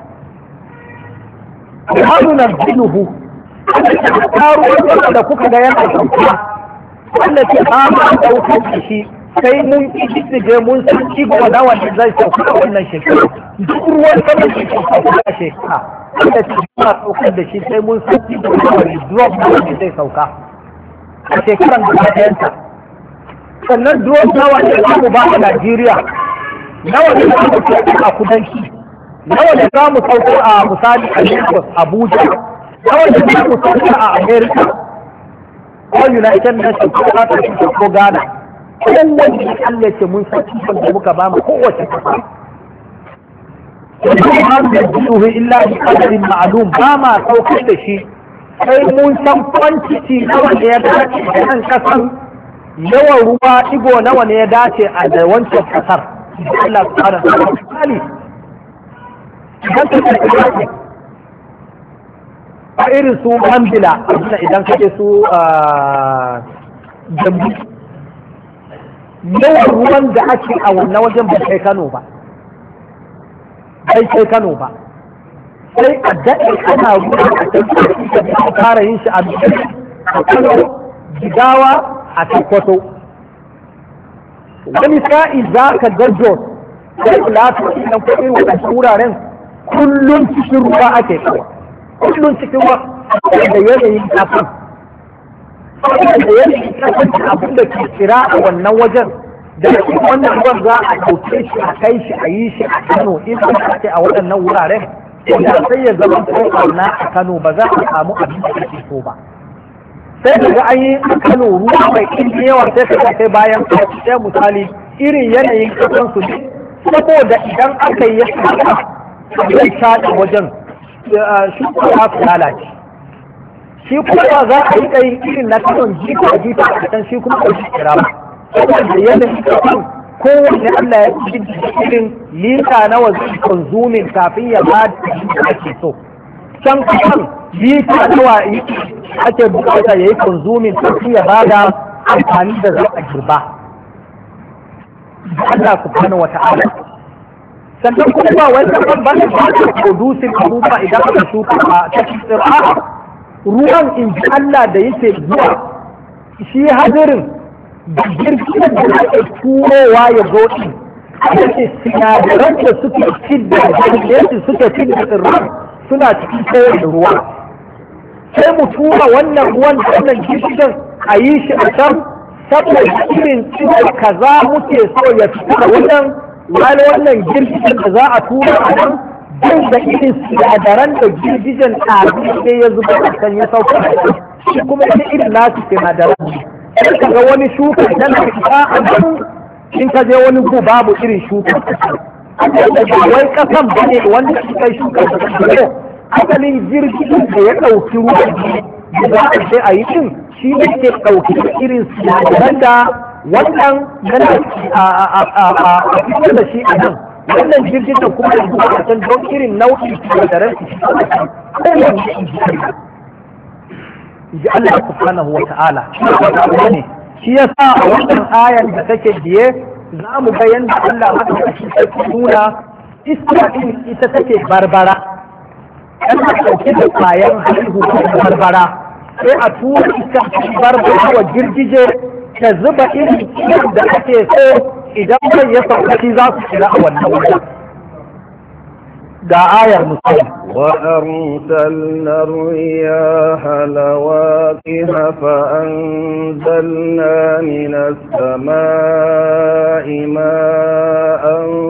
hannu na zinuhu ta ruwan sama da kuka ga yana sauka Allah ta ba ma ɗaukar da shi sai mun ƙididdige mun san igwa nawa ne zai sauka a wannan shekara duk ruwan sama da ke sauka a shekara wanda ce ba saukar da shi sai mun san igwa nawa ne drop nawa ne zai sauka a shekaran da ɗayanta sannan drop nawa ne za mu ba a Najeriya nawa ne za mu sauka a kudanci nawa da za mu sauko a misali a Lagos, Abuja, nawa da za mu sauko a America ko United Nations ko Africa ko Ghana, kowanne Allah ce mun san ikon da muka ba mu kowace kasa. Yanzu illa bi qadarin ma'lum, ba ma saukar da shi sai mun san quantity nawa ne ya dace da nan kasan, yawan ruwa digo nawa ne ya dace a da wancan kasar. Allah subhanahu wa ta'ala idan ka ce a irin su Hambila idan ka ce su Jambi, yawan ruwan da ake a wannan wajen ba kai Kano ba bai kai Kano ba sai a daɗe ana ruwa a cikin da fara yin shi a Kano, Jigawa, a Sokoto. Wani sa'i za ka ga Jos sai Plateau idan ko irin waɗannan wuraren kullum cikin ruwa ake kawo, kullum cikin ruwa da yanayin kafin da yanayin kafin da abin da ke kira a wannan wajen da cikin wannan ruwan za a ɗauke shi a kai shi a yi shi a Kano in ba ake a waɗannan wuraren da sai ya zama ko na a Kano ba za a samu abin da ake so ba. Sai ka ga an yi a Kano ruwa mai ƙinji yawa sai ka ga sai bayan sai misali irin yanayin kasan su ne, saboda idan aka yi yasa zai shaɗa wajen shi kuma ya lalace. Shi kuma za a yi ƙayin irin na kanon jita jita a can shi kuma ba shi kira ba. Saboda yanayin kasan kowanne Allah ya fi irin lita nawa zai konsumin kafin ya ba da ake so. Can kasan lita nawa ake bukata ya yi konsumin kafin ya ba da amfani da za a girba. Allah subhanahu wa ta'ala. Sannan kuma ba wai kasan ba da ba da producing abubuwa idan aka shuka a cikin tsira. Ruwan in ji Allah da yake zuwa shi hadirin da girgin da ake turowa ya zo ɗin ake sinadaran da suke fidda da suke fidda tsirran suna cikin kowane ruwa, sai mu tura wannan ruwan da wannan girgin a yi shi a can saboda irin cikin kaza muke so ya fita wannan wani wannan girgin da za a tura a nan don da irin sinadaran da girgin ɗari sai ya zuba a kan ya sauka a can shi kuma ita irin nasu sinadaran sai ka ga wani shuka idan ka fita a nan in ka je wani gu babu irin shuka wai kasan ba ne wanda shi kai shuka da kasance asalin jirgin da ya ɗauki ruwa da za a je a yi din shi ne ke ɗauki irin sinadaran da wannan yana a fitar da shi a nan wannan jirgin da kuma da zuwa a can don irin nau'in sinadaran su shi a ji Allah subhanahu wa ta'ala ne shi ya sa a wannan ayan da take biye za mu ga yadda Allah madaukakin sarki nuna iska din ita take barbara yana ɗauke da kayan haihuwa barbara sai a tura iska barbara wa girgije ta zuba irin da ake so idan bai ya sauƙaƙi za su shiga a wannan wajen ga ayar musamman وأرسلنا الرياح لواقح فأنزلنا من السماء ماء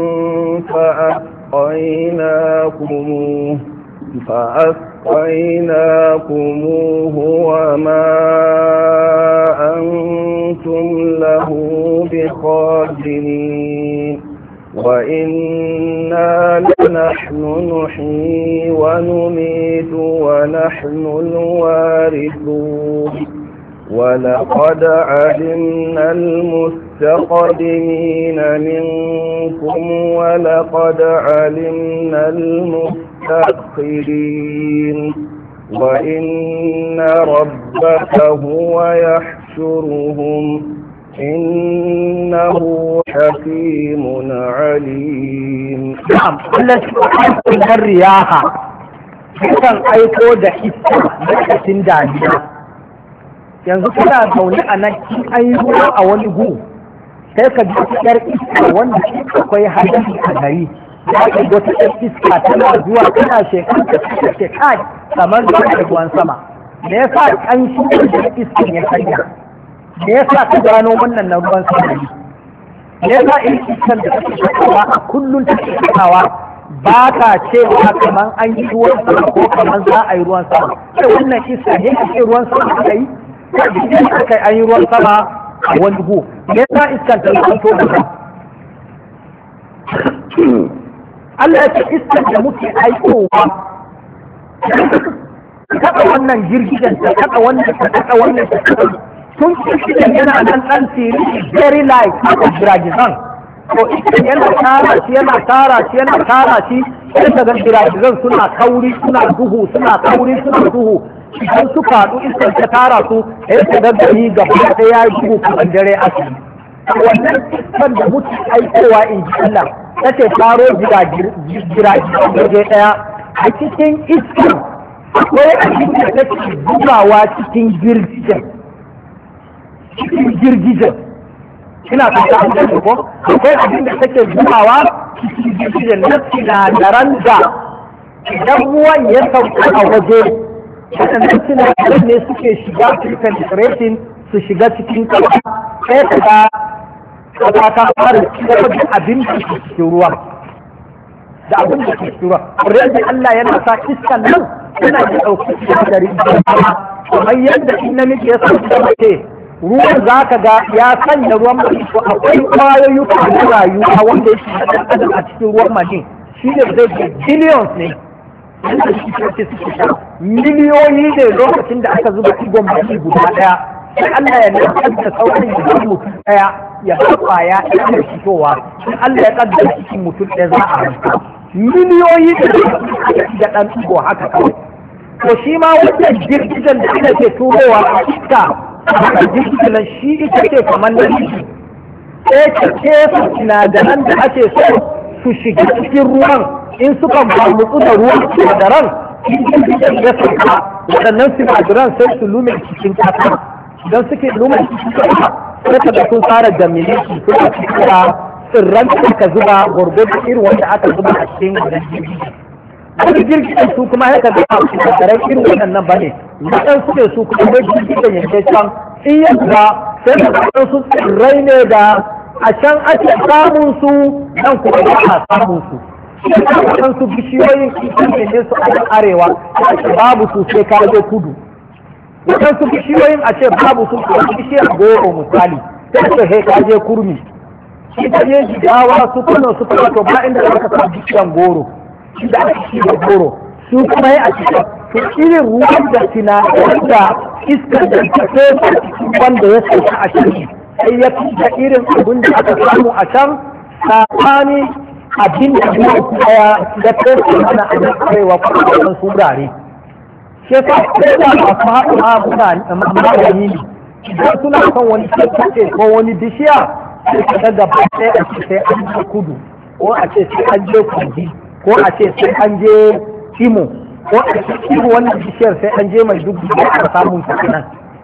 فأسقيناكموه فأسقيناكموه وما أنتم له بخازنين وإنا لنحن نحيي ونميت ونحن الوارثون ولقد علمنا المستقدمين منكم ولقد علمنا المستأخرين وإن ربك هو يحشرهم إنه حكيم عليم. نعم التي أحسن الرياح كان أيكو ده إسكا lokacin damina yanzu kana zaune a nan in an yi ruwa a wani gu sai ka ji yar iska wanda akwai hadari a gari za ka ga wata yar iska tana zuwa kana shekar da suka ce kai kamar zuwa da ruwan sama me yasa ƙanshi da iskan ya canja me yasa ka gano wannan na ruwan sama ne me yasa in iskan da take shakawa a kullum take shakawa ba ka cewa kamar an yi ruwan sama ko kamar za a yi ruwan sama sai wannan iska ne a ce ruwan sama aka yi aka yi an yi ruwan sama a wani gu me yasa iskan ta zanto da Allah ya ce iskan da muke aikowa kada wannan girgijen ta kada wannan ta kada wannan ta kada tun cikin yana nan dan siri very light a girgizan to iskan yana tara shi yana tara shi yana tara shi sai daga girgizan suna kauri suna duhu suna kauri suna duhu idan suka haɗu iskan ta tara su sai ta ga gari gaba ɗaya ya yi duhu kamar dare asiri wannan iskan da muke aikowa in ji Allah ta ce taro girgizan waje ɗaya a cikin iskan akwai abin da take zubawa cikin girgijen cikin girgijen ina fata an gani ko akwai abin da take zubawa cikin girgijen na sinadaran da idan ruwan ya sauka a waje waɗannan sinadaran ne suke shiga su penetration su shiga cikin kasa sai ka ga kasa ta fara cikin abin da ke cikin ruwa da abin da ke cikin ruwa already Allah yana sa iskan nan yana da ɗauki sinadarin kamar yadda in namiji ya sauki da mace ruwan za ka ga ya sanya ruwan mani to akwai kwayoyuka na rayuwa wanda yake da ɗan adam a cikin ruwan mani shi ne zai ga billions ne yadda shi ke suke sha miliyoyi ne lokacin da aka zuba igon mani guda ɗaya sai Allah ya nufar da sauran ya zama mutum ɗaya ya ba kwaya ɗaya fitowa sai Allah ya kaddara cikin mutum ɗaya za a hanta miliyoyi da ɗan igo haka kawai to shi ma wannan girgijen da ina ke turowa a iska a girgijen nan shi ita ce kamar na shi sai ka kefa sinadaran da ake so su shiga cikin ruwan in suka mamutsu da ruwan sinadaran girgijen ya sauka waɗannan sinadaran sai su lume cikin ƙasa idan suke lume cikin ƙasa sai ka ga sun fara jamiliki suna cikin tsirran da aka zuba gwargwado irin wanda aka zuba a cikin wannan girgijen wani girgijen su kuma ya kaga a sinadaran irin waɗannan ba ne waɗansu ne su kuma wani girgijen yanke can in yadda sai da waɗansu tsirrai ne da a can ake samun su nan kuma ba a samun su waɗansu bishiyoyin kisan ne su a nan arewa babu su sai ka je kudu waɗansu bishiyoyin a ce babu su kuma bishiyar goro misali sai ce he ka je kurmi ita ne jigawa su kano su kuma to ba inda aka samu bishiyan goro shi da aka ci da goro su kuma yi a cikin to irin ruwan da tina wanda iskar da ta tofa wanda ya sauka a can sai ya fi da irin abin da aka samu a can tsakani abin da ya kuma ya tofa mana a nan arewa kuma a kan surare shi ya sa ko da masu haɗu ma magani ne idan suna kan wani kyakkyace ko wani bishiya sai ka ga gaba ɗaya a ce sai an je kudu ko a ce sai an je kogi ko a ce sai an je imo ko a ce irin wannan bishiyar sai an je mai duk da aka samun ta nan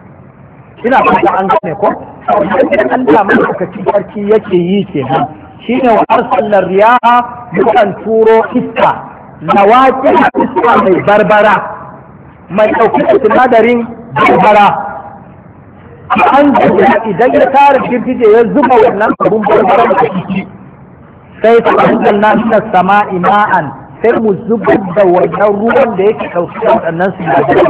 ina fata an gane ko idan Allah madaukakin sarki yake yi kenan shine wa arsalna riyaha mukan turo iska nawaki iska mai barbara mai ɗauki da sinadarin barbara an da idan ya tara girgije ya zuba wannan abun barbaran a ciki sai ta anzal na min as-sama'i ma'an sai mu zubar da wannan ruwan da yake ɗauki da waɗannan sinadarai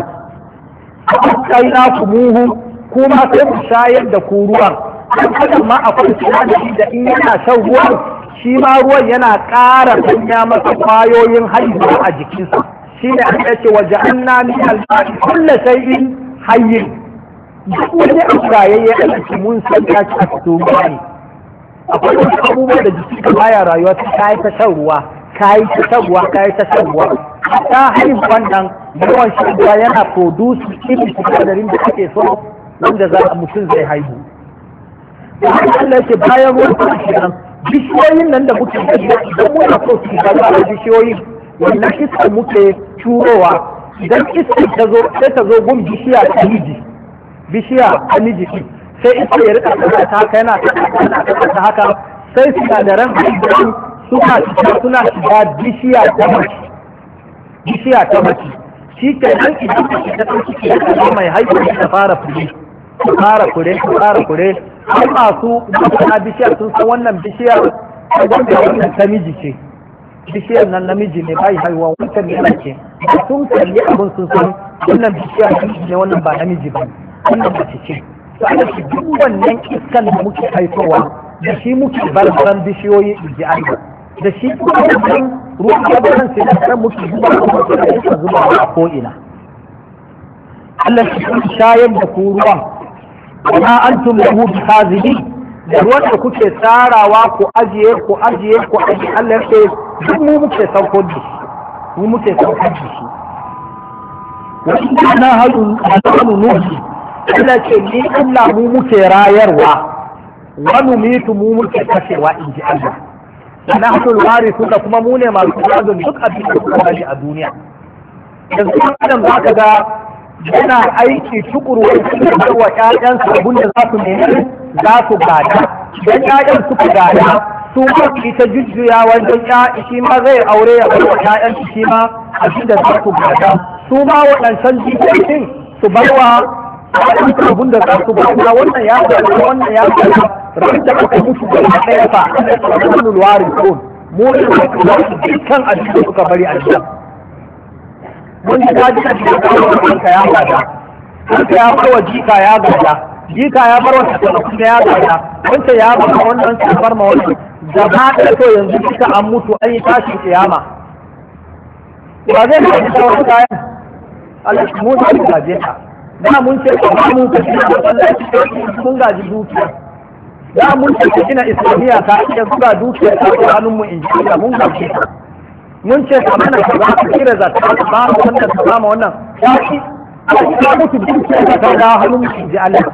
kai na kumuhu kuma sai mu shayar da ku ruwan haka ma akwai sinadari da in yana shan ruwan shi ma ruwan yana ƙara sanya masa kwayoyin haihuwa a jikinsa shine an ce wa ja'alna min al-ma'i kullu shay'in hayyin duk wani abu rayayye a cikin mun san ya ci a cikin ruwa ne akwai wasu abubuwa da jiki ka baya rayuwa ta kayi ta shan ruwa kayi ta shan ruwa kayi ta shan ruwa ta haihu wannan yawan shan ruwa yana produce irin sinadarin da ake so wanda za a mutum zai haihu Allah yake bayan ruwan ta kenan bishiyoyin nan da muke gani idan muna so su ga bishiyoyin wannan iska muke turowa idan iska ta zo sai ta zo gun bishiya ta miji bishiya ta miji sai iska ya rika ta ta haka yana ta ta haka sai sinadaran hydrogen suna shiga suna shiga bishiya ta mace bishiya ta mace shi ke nan idan ka shiga ta ciki da mai haihuwa ta fara fure ta fara fure ta fara fure har masu masana bishiyar sun san wannan bishiyar ta wanda wannan ta miji ce bishiyar nan namiji ne bai haihuwa wancan ne mace sun kalli abin sun san wannan bishiyar namiji ne wannan ba namiji ba wannan mace ce to ana shi duk wannan iskan da muke haifowa da shi muke barbaran bishiyoyi in ji Allah da shi kuma wannan ruwan gabaran sinadaran muke zuba a zuba a ko'ina Allah shi shayar da ku ruwan wa antum lahu bihazili da ruwan da kuke tsarawa ku ajiye ku ajiye ku ajiye Allah ya ce duk mu muke sauko da shi mu muke sauko da shi wa inna hadu hadu nuhi Allah ce ni Allah mu muke rayarwa wa numitu mu muke kashewa inji Allah na hadu warisu da kuma mu ne masu gado duk abin da kuka bari a duniya yanzu adam zaka ga yana aiki tukuru wajen wa ƴaƴansa abin da za su nemi za su gada idan ƴaƴan suka gada su ma ita jujjuya wajen ƴaƴa shi ma zai aure ya bar wa ƴaƴan shi ma abin da za su gada su ma waɗancan jikokin su bar wa ƴaƴan abin da za su gada wannan ya gada wannan ya gada ran da aka mutu da ɗaya fa wannan luwarin kun mu ne dukkan abin da suka bari a jiya mun ji daji a cikin kanka ya gada kanka ya bar wa jika ya gada jika ya bar wa tattauna ya gada wanda ya bar wa wannan ya bar ma wannan gaba da to yanzu duka an mutu an yi tashi kiyama ba zai ma ta wata kayan Allah mu ta gaje ta da mun ce ba mu ka shi mun gaji dukiya da mun ce kina islamiyya ta ake buga dukiya ta hannun mu in ji mun gaji ta mun ce ka mana ka za ka kira zata ka ba wannan ka ba wannan ya ci ka mutu duk da ka ga hannun mu ji Allah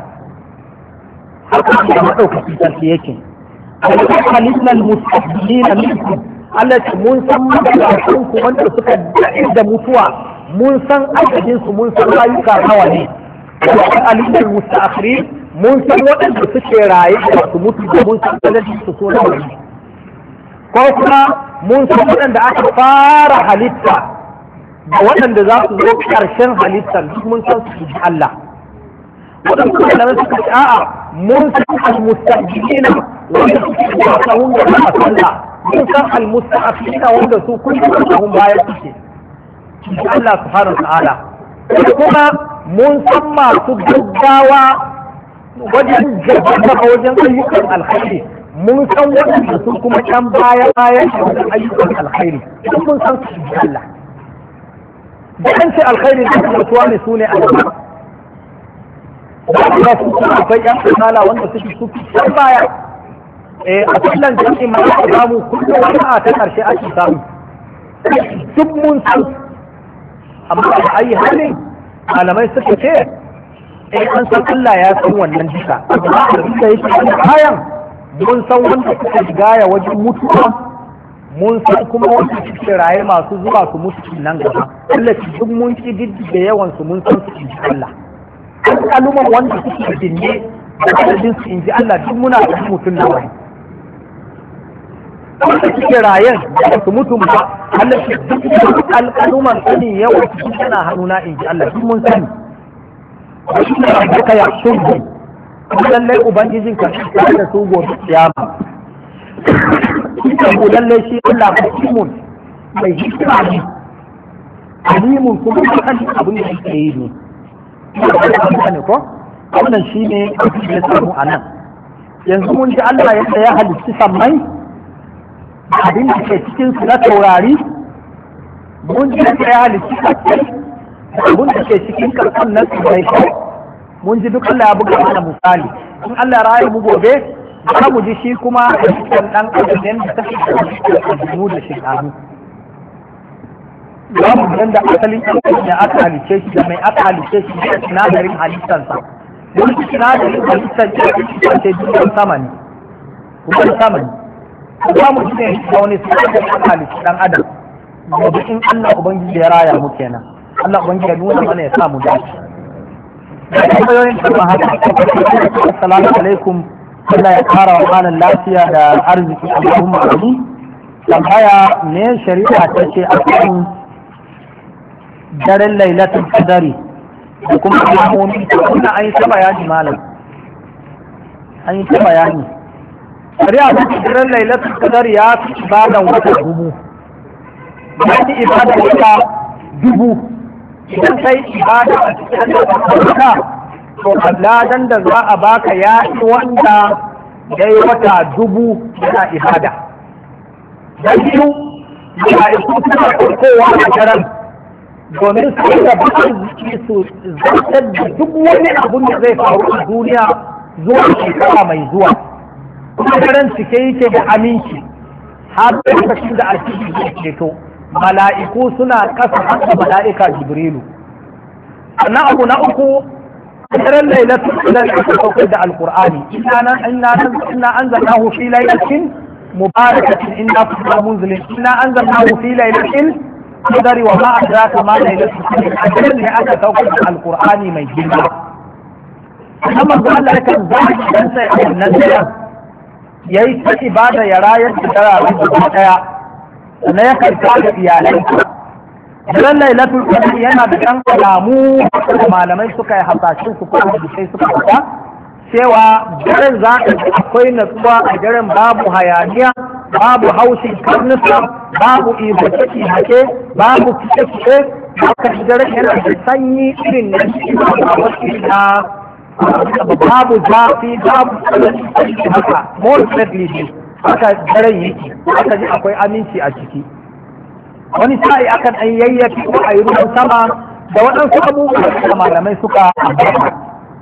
haka da madaukakin sarki yake halittal mustaqbilin minkum Allah ce mun san mutanen ku wanda suka da mutuwa mun san adadin su mun san rayuka nawa ne halittal mustaakhirin mun san waɗanda suke raye da su mutu da mun san adadin su ko nawa ne ko kuma mun san waɗanda aka fara halitta da waɗanda za su zo ƙarshen halittar duk mun san su ji Allah waɗanda kuma da suka ce a'a mun san al-mustaqbilina wanda suke da sahun da a sallah mun san al-mustaqbilina wanda su kullum sahun baya suke ji Allah subhanahu wa ta'ala kuma mun san masu gaggawa wajen gaba wajen ayyukan alkhairi mun san waɗanda sun kuma can baya bayan da ayyukan alkhairi sun mun san su ji Allah da an ce alkhairi da mutuwa ne su ne Allah da kuma su kuma akwai ƴan kasala wanda suke su can baya eh a sallan jami'i ma aka samu kullum wani a ta karshe ake samu duk mun san amma da ayi halin malamai suka ce eh an san Allah ya san wannan duka amma da yake wani bayan mun san wanda suka gaya wajen mutuwa mun san kuma wanda suke raye masu zuwa su mutu nan gaba Allah ki duk mun ki da yawan su mun san su inji Allah al'aluman wanda suke dinne da adadin su inji Allah duk muna da mutum na wani wanda suke rayen da su mutu ba Allah ki duk al'aluman sani yawan su yana hannuna inji Allah duk mun sani shi ne da ya shirye lallai ubangijin ka shi da su gobe kiyama ko lallai shi Allah hakimun mai hikima ne alimun kuma kan abin da yake yi ne ko wannan shine abin da ya samu a nan yanzu mun ji Allah yadda ya halitta sammai abin da ke cikin su na taurari mun ji yadda ya halitta abin da ke cikin karkan nan su mai mun ji duk Allah ya buga mana misali in Allah ya rayu mu gobe za mu ji shi kuma a cikin dan adam da take da mu da shi kanu za mu ga da asalin ɗan da aka halice shi da mai aka halice shi da sinadarin halittarsa don sinadarin halittar ce ce dukkan sama ne kuma sama ne za mu ji ne da wani sinadarin aka halice dan adam gobe in Allah ubangiji ya raya mu kenan Allah ubangiji ya nuna mana ya sa mu dace tambayoyin kuma haka assalamu alaikum Allah ya kara wa malam lafiya da arziki Allahumma amin tambaya ne shari'a ta ce a kan daren lailatul qadari da kuma alamomi kuma an yi ta bayani malam an yi ta bayani shari'a ta ce daren lailatul qadari ya fi ibadan wata dubu ya ci ibada wata dubu idan kai ibada a cikin wata to ladan da za a baka ya ci wanda ya yi wata dubu yana ibada da biyu mala'iku suna kowa a daren domin su da arziki su zartar da duk wani abun da zai faru a duniya zuwa shekara mai zuwa kuma daren cike yake da aminci har lokacin da alfiji zai ceto mala'iku suna kasa haka mala'ika jibrilu sannan abu na uku daren lailatul qadr aka saukar da alqur'ani inna nan inna nan inna anzalnahu fi lailatin mubarakatin inna kunna munzilin inna anzalnahu fi lailatin qadr wa ma adraka ma lailatul qadr ajal ne aka saukar da alqur'ani mai girma amma ga Allah kan zai dan sai wannan daren yayi ta ibada ya rayar da daren da daya sannan ya karta da iyalansa daren lailatul qadr yana da ɗan alamu da malamai suka yi hasashen su ko hadisai suka faɗa cewa daren za ka ji akwai natsuwa a daren babu hayaniya babu haushin karnuka babu ibace hake babu fice-fice haka daren yana da sanyi irin na babu zafi babu tsanani haka more friendly ne haka daren yake haka ji akwai aminci a ciki wani sa'i akan an yayyafi ko a yi ruwan sama da waɗansu abubuwa da malamai suka ambata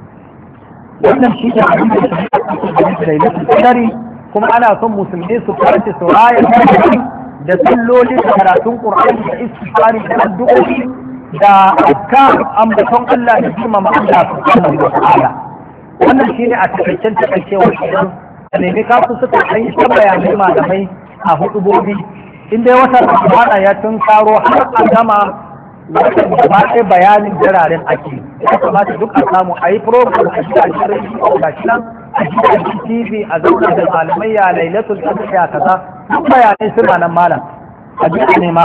wannan shi ne abin da shi da lailatul qadari kuma ana son musulmi su karanta su raya da salloli da karatun qur'ani da istighfari da addu'o'i da azkar ambaton Allah da girmama Allah subhanahu wa ta'ala wannan shine a takaicen takaicewa kenan da nemi kafu suka yi ta bayanai malamai a hudubobi in dai watan Ramadana ya tun karo har a gama watan da ba sai bayanin jiraren ake ya kamata duk a samu a yi program a gidajen rediyo ga shi nan a gidajen T V a zauna da malamai ya lailatul qadr ya kaza duk bayanai suna nan malam a ji a nema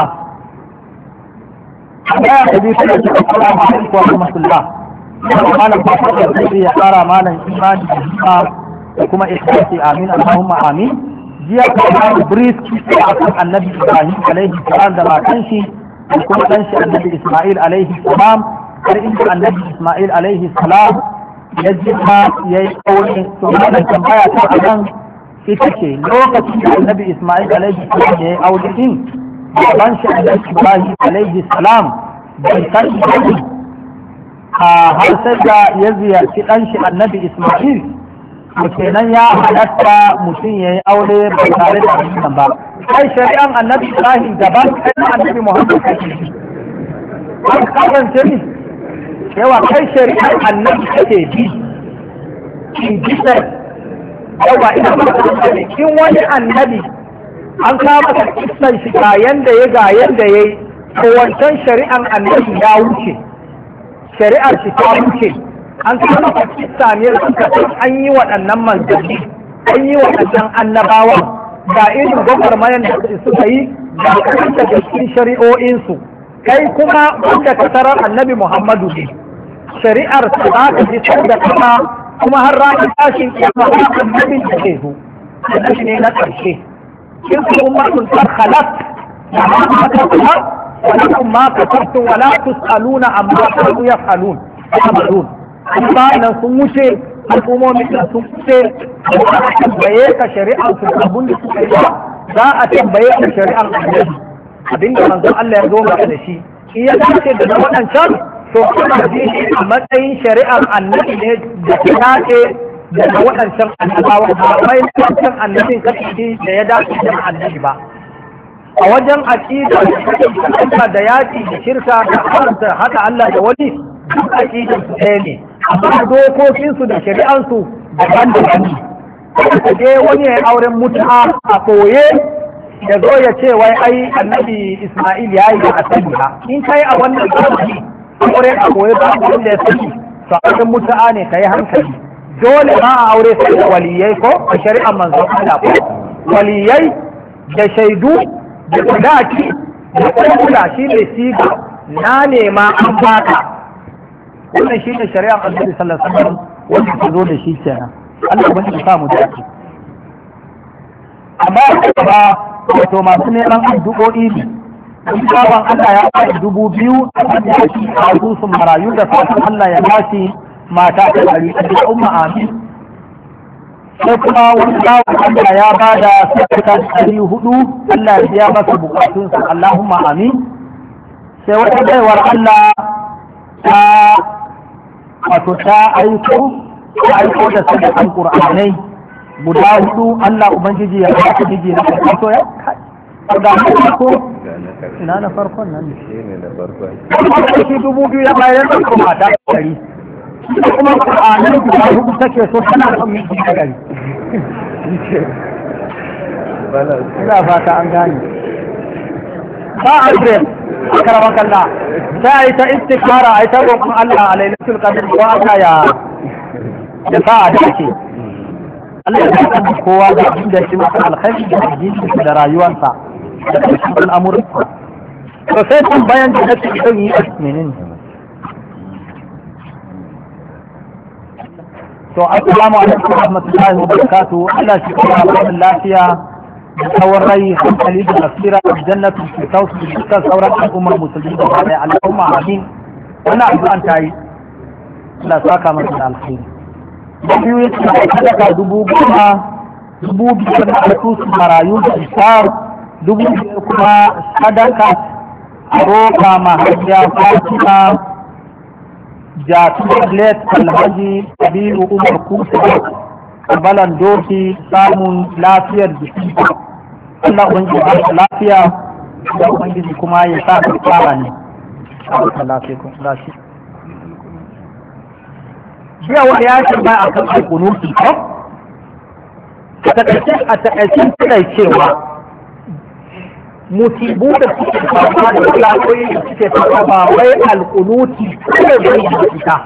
Allah ya bi su da assalamu alaikum wa rahmatullah malam ba ta ya fara malam imani da hikma da kuma ikhlasi amin Allahumma amin jiya ka ba briski a kan annabi Ibrahim alaihi salam da matan shi da kuma dan shi annabi Isma'il alaihi salam har inda annabi Isma'il alaihi salam ya ji ta yayi aure to wannan tambaya ta akan ita ce lokacin da annabi Isma'il alaihi salam ya yi aure din dan shi annabi Ibrahim alaihi salam bai san shi a har sai da ya ziyarci dan shi annabi Isma'il kenan ya halatta mutum ya yi aure ba tare da wannan ba kai shari'an annabi Ibrahim daban kai annabi Muhammad kake an kasance ni yawa kai shari'an annabi kake bi in bisa yawa ina ba ne kin wani annabi an kawo maka kisan shi ga yanda ya ga yanda yayi to wancan shari'an annabi ya wuce shari'ar shi ta wuce an kama kista ne suka san an yi waɗannan manzanni an yi waɗannan annabawan ga irin gwagwarmayar da suka yi da kan da cikin shari'o'insu kai kuma wanda ka tarar annabi Muhammadu ne shari'ar ta za ka ji da kama kuma har ranar tashin kiyama ba annabin da ke zo annabi ne na ƙarshe kin su ummatun ta khalaq da ma ka kula wa lakum ma kasabtum wa la tusaluna amma kanu yafalun amalun an bayanan sun wuce al'ummomin da sun wuce za a tambaye ka shari'ar su abun da suka yi za a tambaye ka shari'ar annabi abinda manzon Allah ya zo maka da shi in ya dace da na waɗancan to kuma ji shi a matsayin shari'ar annabi ne da ta dace da na waɗancan annabawa ba mai wancan annabin kashi da ya dace da annabi ba a wajen aqida da da yaki da shirka da haranta hada Allah da wani duk aqidan su ɗaya ne amma dokokinsu da shari'ansu daban-daban ne ka je wani ya auren mutu'a a koye ya zo ya ce wai ai annabi Isma'il ya yi da asali ba in kai a wannan zamani aure a koye ba wanda ya sani to auren mutu'a ne kai hankali dole ba a aure sai da waliyai ko a shari'ar manzon Allah ko waliyai da shaidu da sadaki da kula shi ne siga na nema an baka wannan shi ne shari'ar annabi sallallahu alaihi wasallam wanda ta zo da shi kenan Allah ban ya samu da shi amma ba wato masu neman addu'o'i ne wani baban Allah ya ba dubu biyu ya ci a asusun marayu da fatan Allah ya ba shi mata ta ɗari da umma amin. Sai kuma wani baban Allah ya ba da sadaka ɗari hudu Allah ya biya masa bukatunsa Allahumma amin. Sai wata baiwar Allah ta wato ta aiko ta aiko da sadakan Qur'anai guda hudu Allah ubangiji ya ba ta biji na farko ya da farko ina na farkon nan ne na farko shi dubu biyu ya bayar da kuma ta dari kuma Qur'anai guda hudu take so tana son miji da gari ina fata an gane ba adres akarama kalla sai ta istikara ai ta roƙon Allah a lailatul qadr ko Allah ya ya sa a dace Allah ya san kowa da abin da shi masa alkhairi da addini da rayuwarsa da cikin al'amuransa to sai kun bayan da nake son yi menene to assalamu alaikum wa rahmatullahi wa barakatuh Allah shi kuma da lafiya da tsawon rai hankali da nasira da jannatu fi tawfi dukkan sauran al'ummar musulmi da bayan al'umma amin wannan addu'an ta yi Allah saka masa da alkhairi da biyu yake da sadaka dubu goma dubu biyar da asusun marayu da isar dubu biyar kuma sadaka a roƙa mahajiya fatima jatu let alhaji kabiru umar kusa kabalan doki samun lafiyar jiki Allah ubangiji ba shi lafiya da ubangiji kuma ya sa ka fara ne a lafiya kun lafiya jiya wani ya ce ba a kan alkunuti ko a takaice a takaice suna cewa musibu da suke fama da kulakoyi da suke fama ba wai alkunuti kuma zai yi fita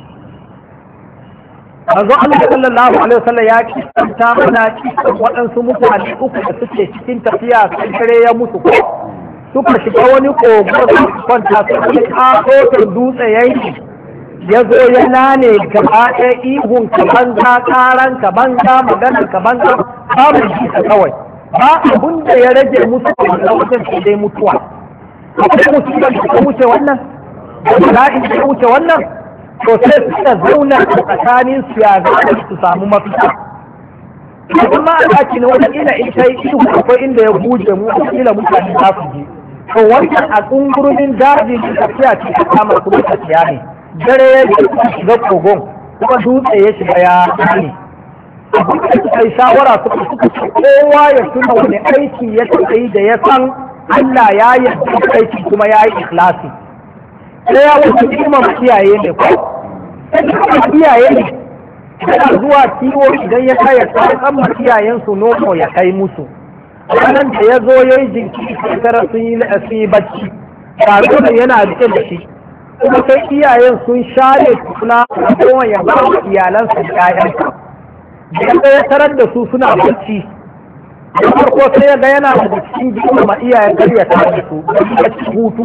manzo Allah sallallahu alaihi wasallam ya kisanta mana kisan waɗansu mutane uku da suke cikin tafiya kan kare ya mutu ko suka shiga wani kogo su kwanta su ne kafotar dutse yayi ya zo ya nane gaba ɗaya ihun ka banza karan ka banza maganar ka banza babu jisa kawai ba abun da ya rage musu a wannan wajen su dai mutuwa akwai musulman da ta wuce wannan da bala'in da ta wuce wannan to sai suka zauna a tsakanin su ya za su samu mafita kuma a daki na wani ila in kai ihu akwai inda ya buje mu kila mutane za su je to wannan a tsungurumin daji da tafiya ce ta kama kuma tafiya ne dare ya shiga kogon kuma dutse ya shiga ya ne abin da suka yi shawara suka suka ce kowa ya tuna wani aiki ya tafi da ya san Allah ya yi aiki kuma ya yi ikhlasi sai ya wuce girman kiyaye ne ko kiyaye ne yana zuwa kiwo idan ya kai ya san kiyayen su nono ya kai musu ranar da ya zo ya yi jinkiri shekara sun yi bacci tare da yana rike da shi kuma sai iyayen sun share suna kowa ya ba wa iyalansa da ƴaƴansa da ya tarar da su suna bacci da farko sai ya ga yana da cikin girmama iyayen kar ya tare su da bacci hutu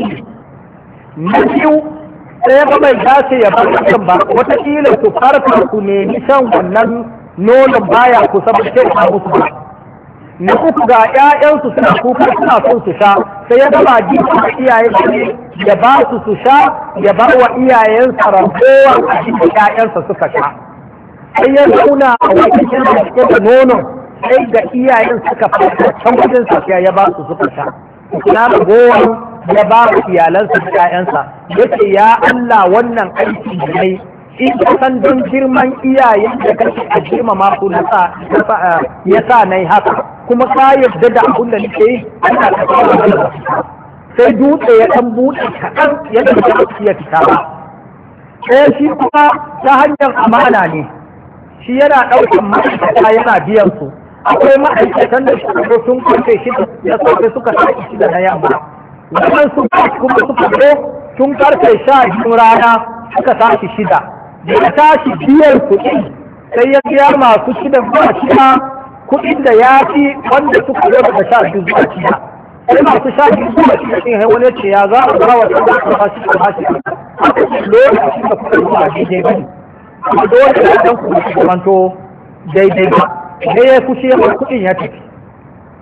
na biyu sai ya ga mai dace ya bar kan ba wataƙila su farka ku nemi shan wannan nonon baya kusa ba sai ta musu ba na uku ga ƴaƴansu suna kuka suna son su sha sai ya gaba gina iyayen shi ya ba su su sha ya ba wa iyayensa ragowar a cikin ƴaƴansa suka sha sai ya zauna a wajen yana cike da nono sai da iyayen suka fara can wajen safiya ya ba su suka sha na ragowar ya ba wa iyalansa da ƴaƴansa yace ya Allah wannan aiki ne in ka san don girman iyayen da kake a girmama su na sa ya sa na yi haka kuma ka yarda da abin da nake yi ana ka fara sai dutse ya dan buɗe kaɗan ya dan ya fita ba sai shi kuma ta hanyar amana ne shi yana ɗaukan ma'aikata yana biyan su akwai ma'aikatan da suka zo sun kwace shi da safe suka tashi shi da na yamma wannan su kuma suka zo tun karfe sha biyu rana suka tashi shida da ya tashi biyan kuɗi sai ya biya masu shida zuwa shida kuɗin da ya fi wanda suka zo daga sha biyu zuwa shida sai masu sha biyu zuwa shida ɗin wani ce ya za a ba wa shida zuwa shida ba shi lokacin da kuka zuwa daidai ba ne kuma dole da ɗan kuɗi su zamanto daidai ba sai ya kushe ya kuɗin ya tafi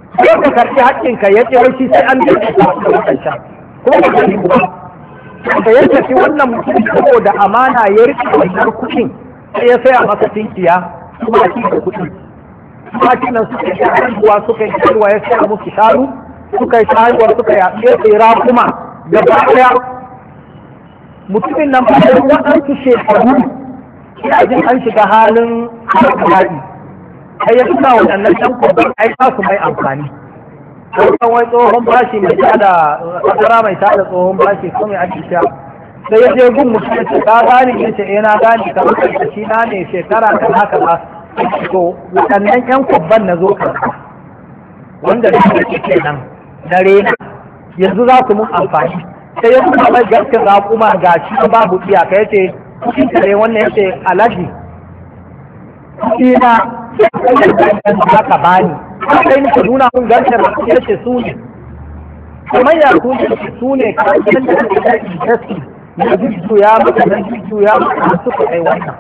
ko ka karɓi haƙƙinka ya ce wai shi sai an dace ta da wancan kuma ba ka yi ba da ya tafi wannan mutum saboda amana ya rike wannan kuɗin sai ya saya masa tinkiya kuma a cikin kuɗi kuma kinan suka yi haihuwa suka yi haihuwa ya saya musu shanu suka yi haihuwa suka yi tsira kuma gaba ɗaya mutumin nan bayan waɗansu shekaru ina jin an shiga halin haɗi sai ya tuna waɗannan ɗan kwabon ai ba su mai amfani ko wai tsohon bashi mai tada kasara mai tada tsohon bashi ko mai ake sha sai ya je gun mutum ya ce ka gane ya ce eh na gane ka mutum shi na ne shekara da haka ba to waɗannan ƴan kwabban na zo karɓa wanda da ke nan na rena yanzu za su mun amfani sai ya tuna mai gaske za kuma ga shi babu iyaka ya ce kuɗin kare wannan ya ce alaji kuɗi na za ka bani kai nake nuna mun gantar da ya ce su ne kamar ya su ne su ne kan da ake da intesti na jujju ya maka na jujju ya maka suka kai wannan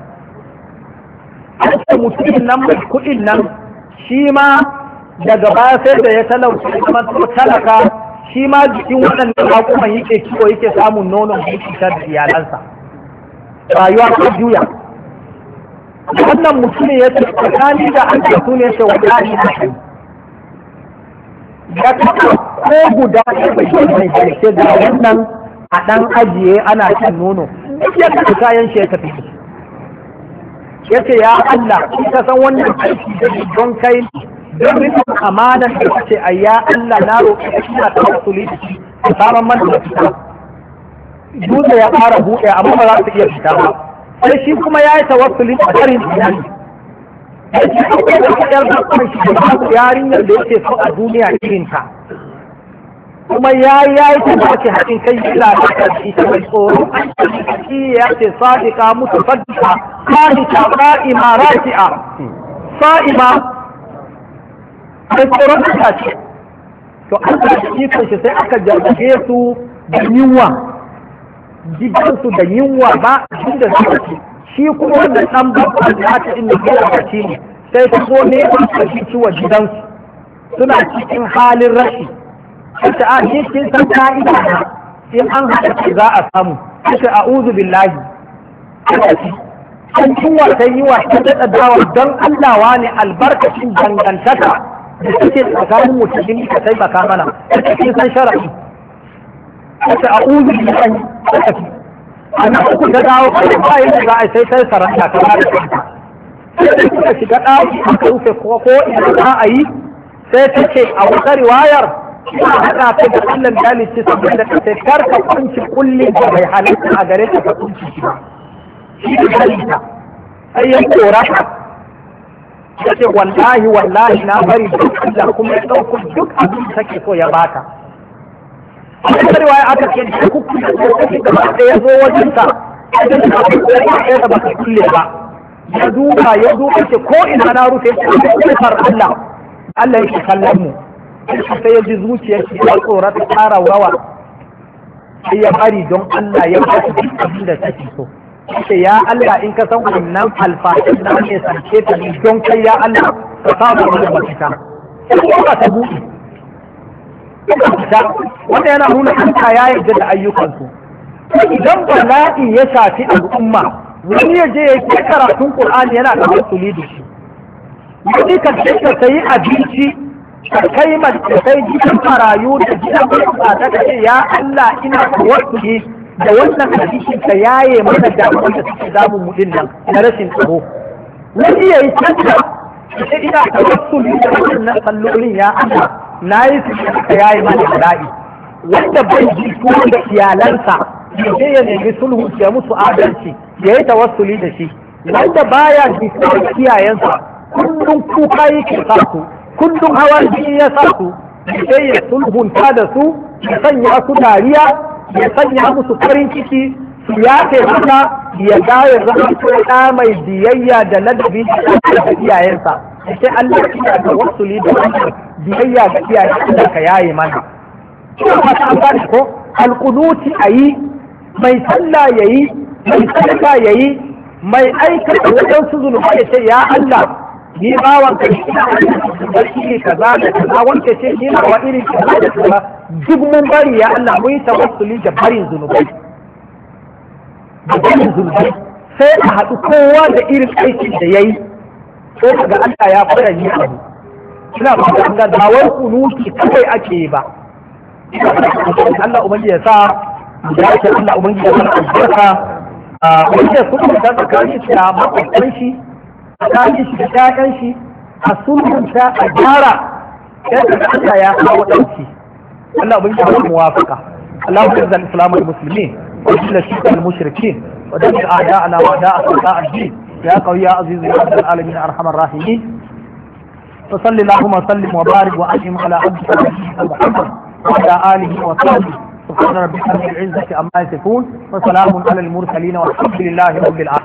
ake mutumin nan mai kuɗin nan shi ma daga baya sai da ya talauta kuma talaka shi ma jikin waɗannan hakuman yake kiwo yake samun nonon da yake da iyalansa rayuwa ta juya wannan mutumin ya ce tsakani da an ce su ne ce wallahi na kai ya kasa ko guda ɗaya bai yi mai garke da wannan a ɗan ajiye ana cin nono ya kasa kayan shi ya tafi ya ce ya Allah shi ka san wannan aiki da don kai don rikin amanar da kace a ya Allah na roƙi ka ina ta wasu lishi a saman man da fita dutse ya fara buɗe amma ba za su iya fita ba sai shi kuma ya yi tawassuli a karin iyali da shi akwai da yar bakon shi da babu yarinyar da yake so a duniya irin ta kuma ya yi ya yi ta bace haɗin kai yana da ƙarfi ta mai tsoro shi ya ce sadiqa mutasaddiqa qanita qa'ima rafi'a sa'ima sai tsoron ta ce to an ta shi shi sai aka jarrabe su da yunwa gidansu da yunwa ba inda suka ci shi kuma wannan dan babban da aka inda ya ci ne sai ta zo ne ta ci wa gidansu suna cikin halin rashi sai a shi kin san ka'ida na in an haɗa ce za a samu sai a'udhu billahi an yunwa ta yi wa ta daɗa dawa don Allah wani albarkacin dangantaka da suke tsakanin mutum ka taimaka mana sai kin san shara'i wata a uzu da an tafi ana uku da dawo kai bayan da za a sai sai saranta ta ba da kanta sai suka shiga ɗaki aka rufe ko ko ina za a yi sai ta ce a wata riwayar ina haɗa ta da Allah dalici saboda ka sai karka kunci kulli da bai halitta a gare ta ka kunci shi ba shi da halitta sai ya kora ta ya ce wallahi wallahi na bari duk Allah kuma ya ɗauko duk abin da take so ya bata a cikin riwaya aka ce da kuku da kuku da ba ya zo wajen sa da ba ka kulle ba ya duba ya duba ce ko ina na rufe shi far Allah Allah yake kallon mu sai ya ji zuciyar shi ya tsora ta tsara wawa sai ya bari don Allah ya ba shi abin da take so sai ya Allah in ka san wannan alfashin da ake sanke ta don kai ya Allah ka samu da mafita ko ka ta buɗe wanda yana nuna hanta ya yarda da ayyukansu idan bala'i ya shafi al'umma wani ya je ya ke karatun Qur'ani yana da wasuli da shi wani ka ce ka sayi abinci ka kai mace sai gidan marayu da gidan ba ta ce ya Allah ina da wasuli da wannan abinci ka yaye mana damuwar da suke damun mu din nan na rashin tsaro wani ya yi canza sai ina da wasuli da wannan sallolin ya Allah na yi su ka yayi mana bala'i wanda bai ji ko da iyalansa ya je ya nemi sulhu ya musu adalci ya yi tawassuli da shi wanda baya ji ko da iyayensa kullum kuka yake sa su kullum hawan jini ya sa su ya ya sulhunta da su ya sanya su dariya ya sanya musu farin ciki su yafe masa ya ga ya zama ɗa mai biyayya da ladabi da iyayensa sai Allah ya da wasuli da wannan biyayya ga iyaye Allah ka yaye mana kuma ta gane ko alqunuti ayi mai sallah yayi mai sadaka yayi mai aikata wajen su zunuba ya ce ya Allah ni bawan ka shi ne kaza da kaza wanda ce ni na wa irin kaza da kaza duk mun bari ya Allah mun yi tawassuli da barin zunubai da barin zunubai sai a haɗu kowa da irin aikin da ya yi sai kaga Allah ya fara yi abu ina ba da ga dawar kunuti kawai ake yi ba Allah ubangiji ya sa mu dace Allah ubangiji ya sa albarka a wanda kuma da tsakanin shi da makwabtan shi tsakanin shi da ƴaƴan shi a sulhunta a gyara yadda Allah ya kawo ɗauki Allah ubangiji ya sa muwafaka Allahu yuzza al-islam al-muslimin wa yuzilla shirka al-mushrikin wa dammir a'da'ana wa a'da'a al-din ya qawi ya aziz ya rabbal alamin arhamar rahimin فصل اللهم وسلم وبارك وانعم على عبدك ونبيك محمد وعلى اله وصحبه سبحان ربك رب العزه عما يصفون وسلام على المرسلين والحمد لله رب العالمين.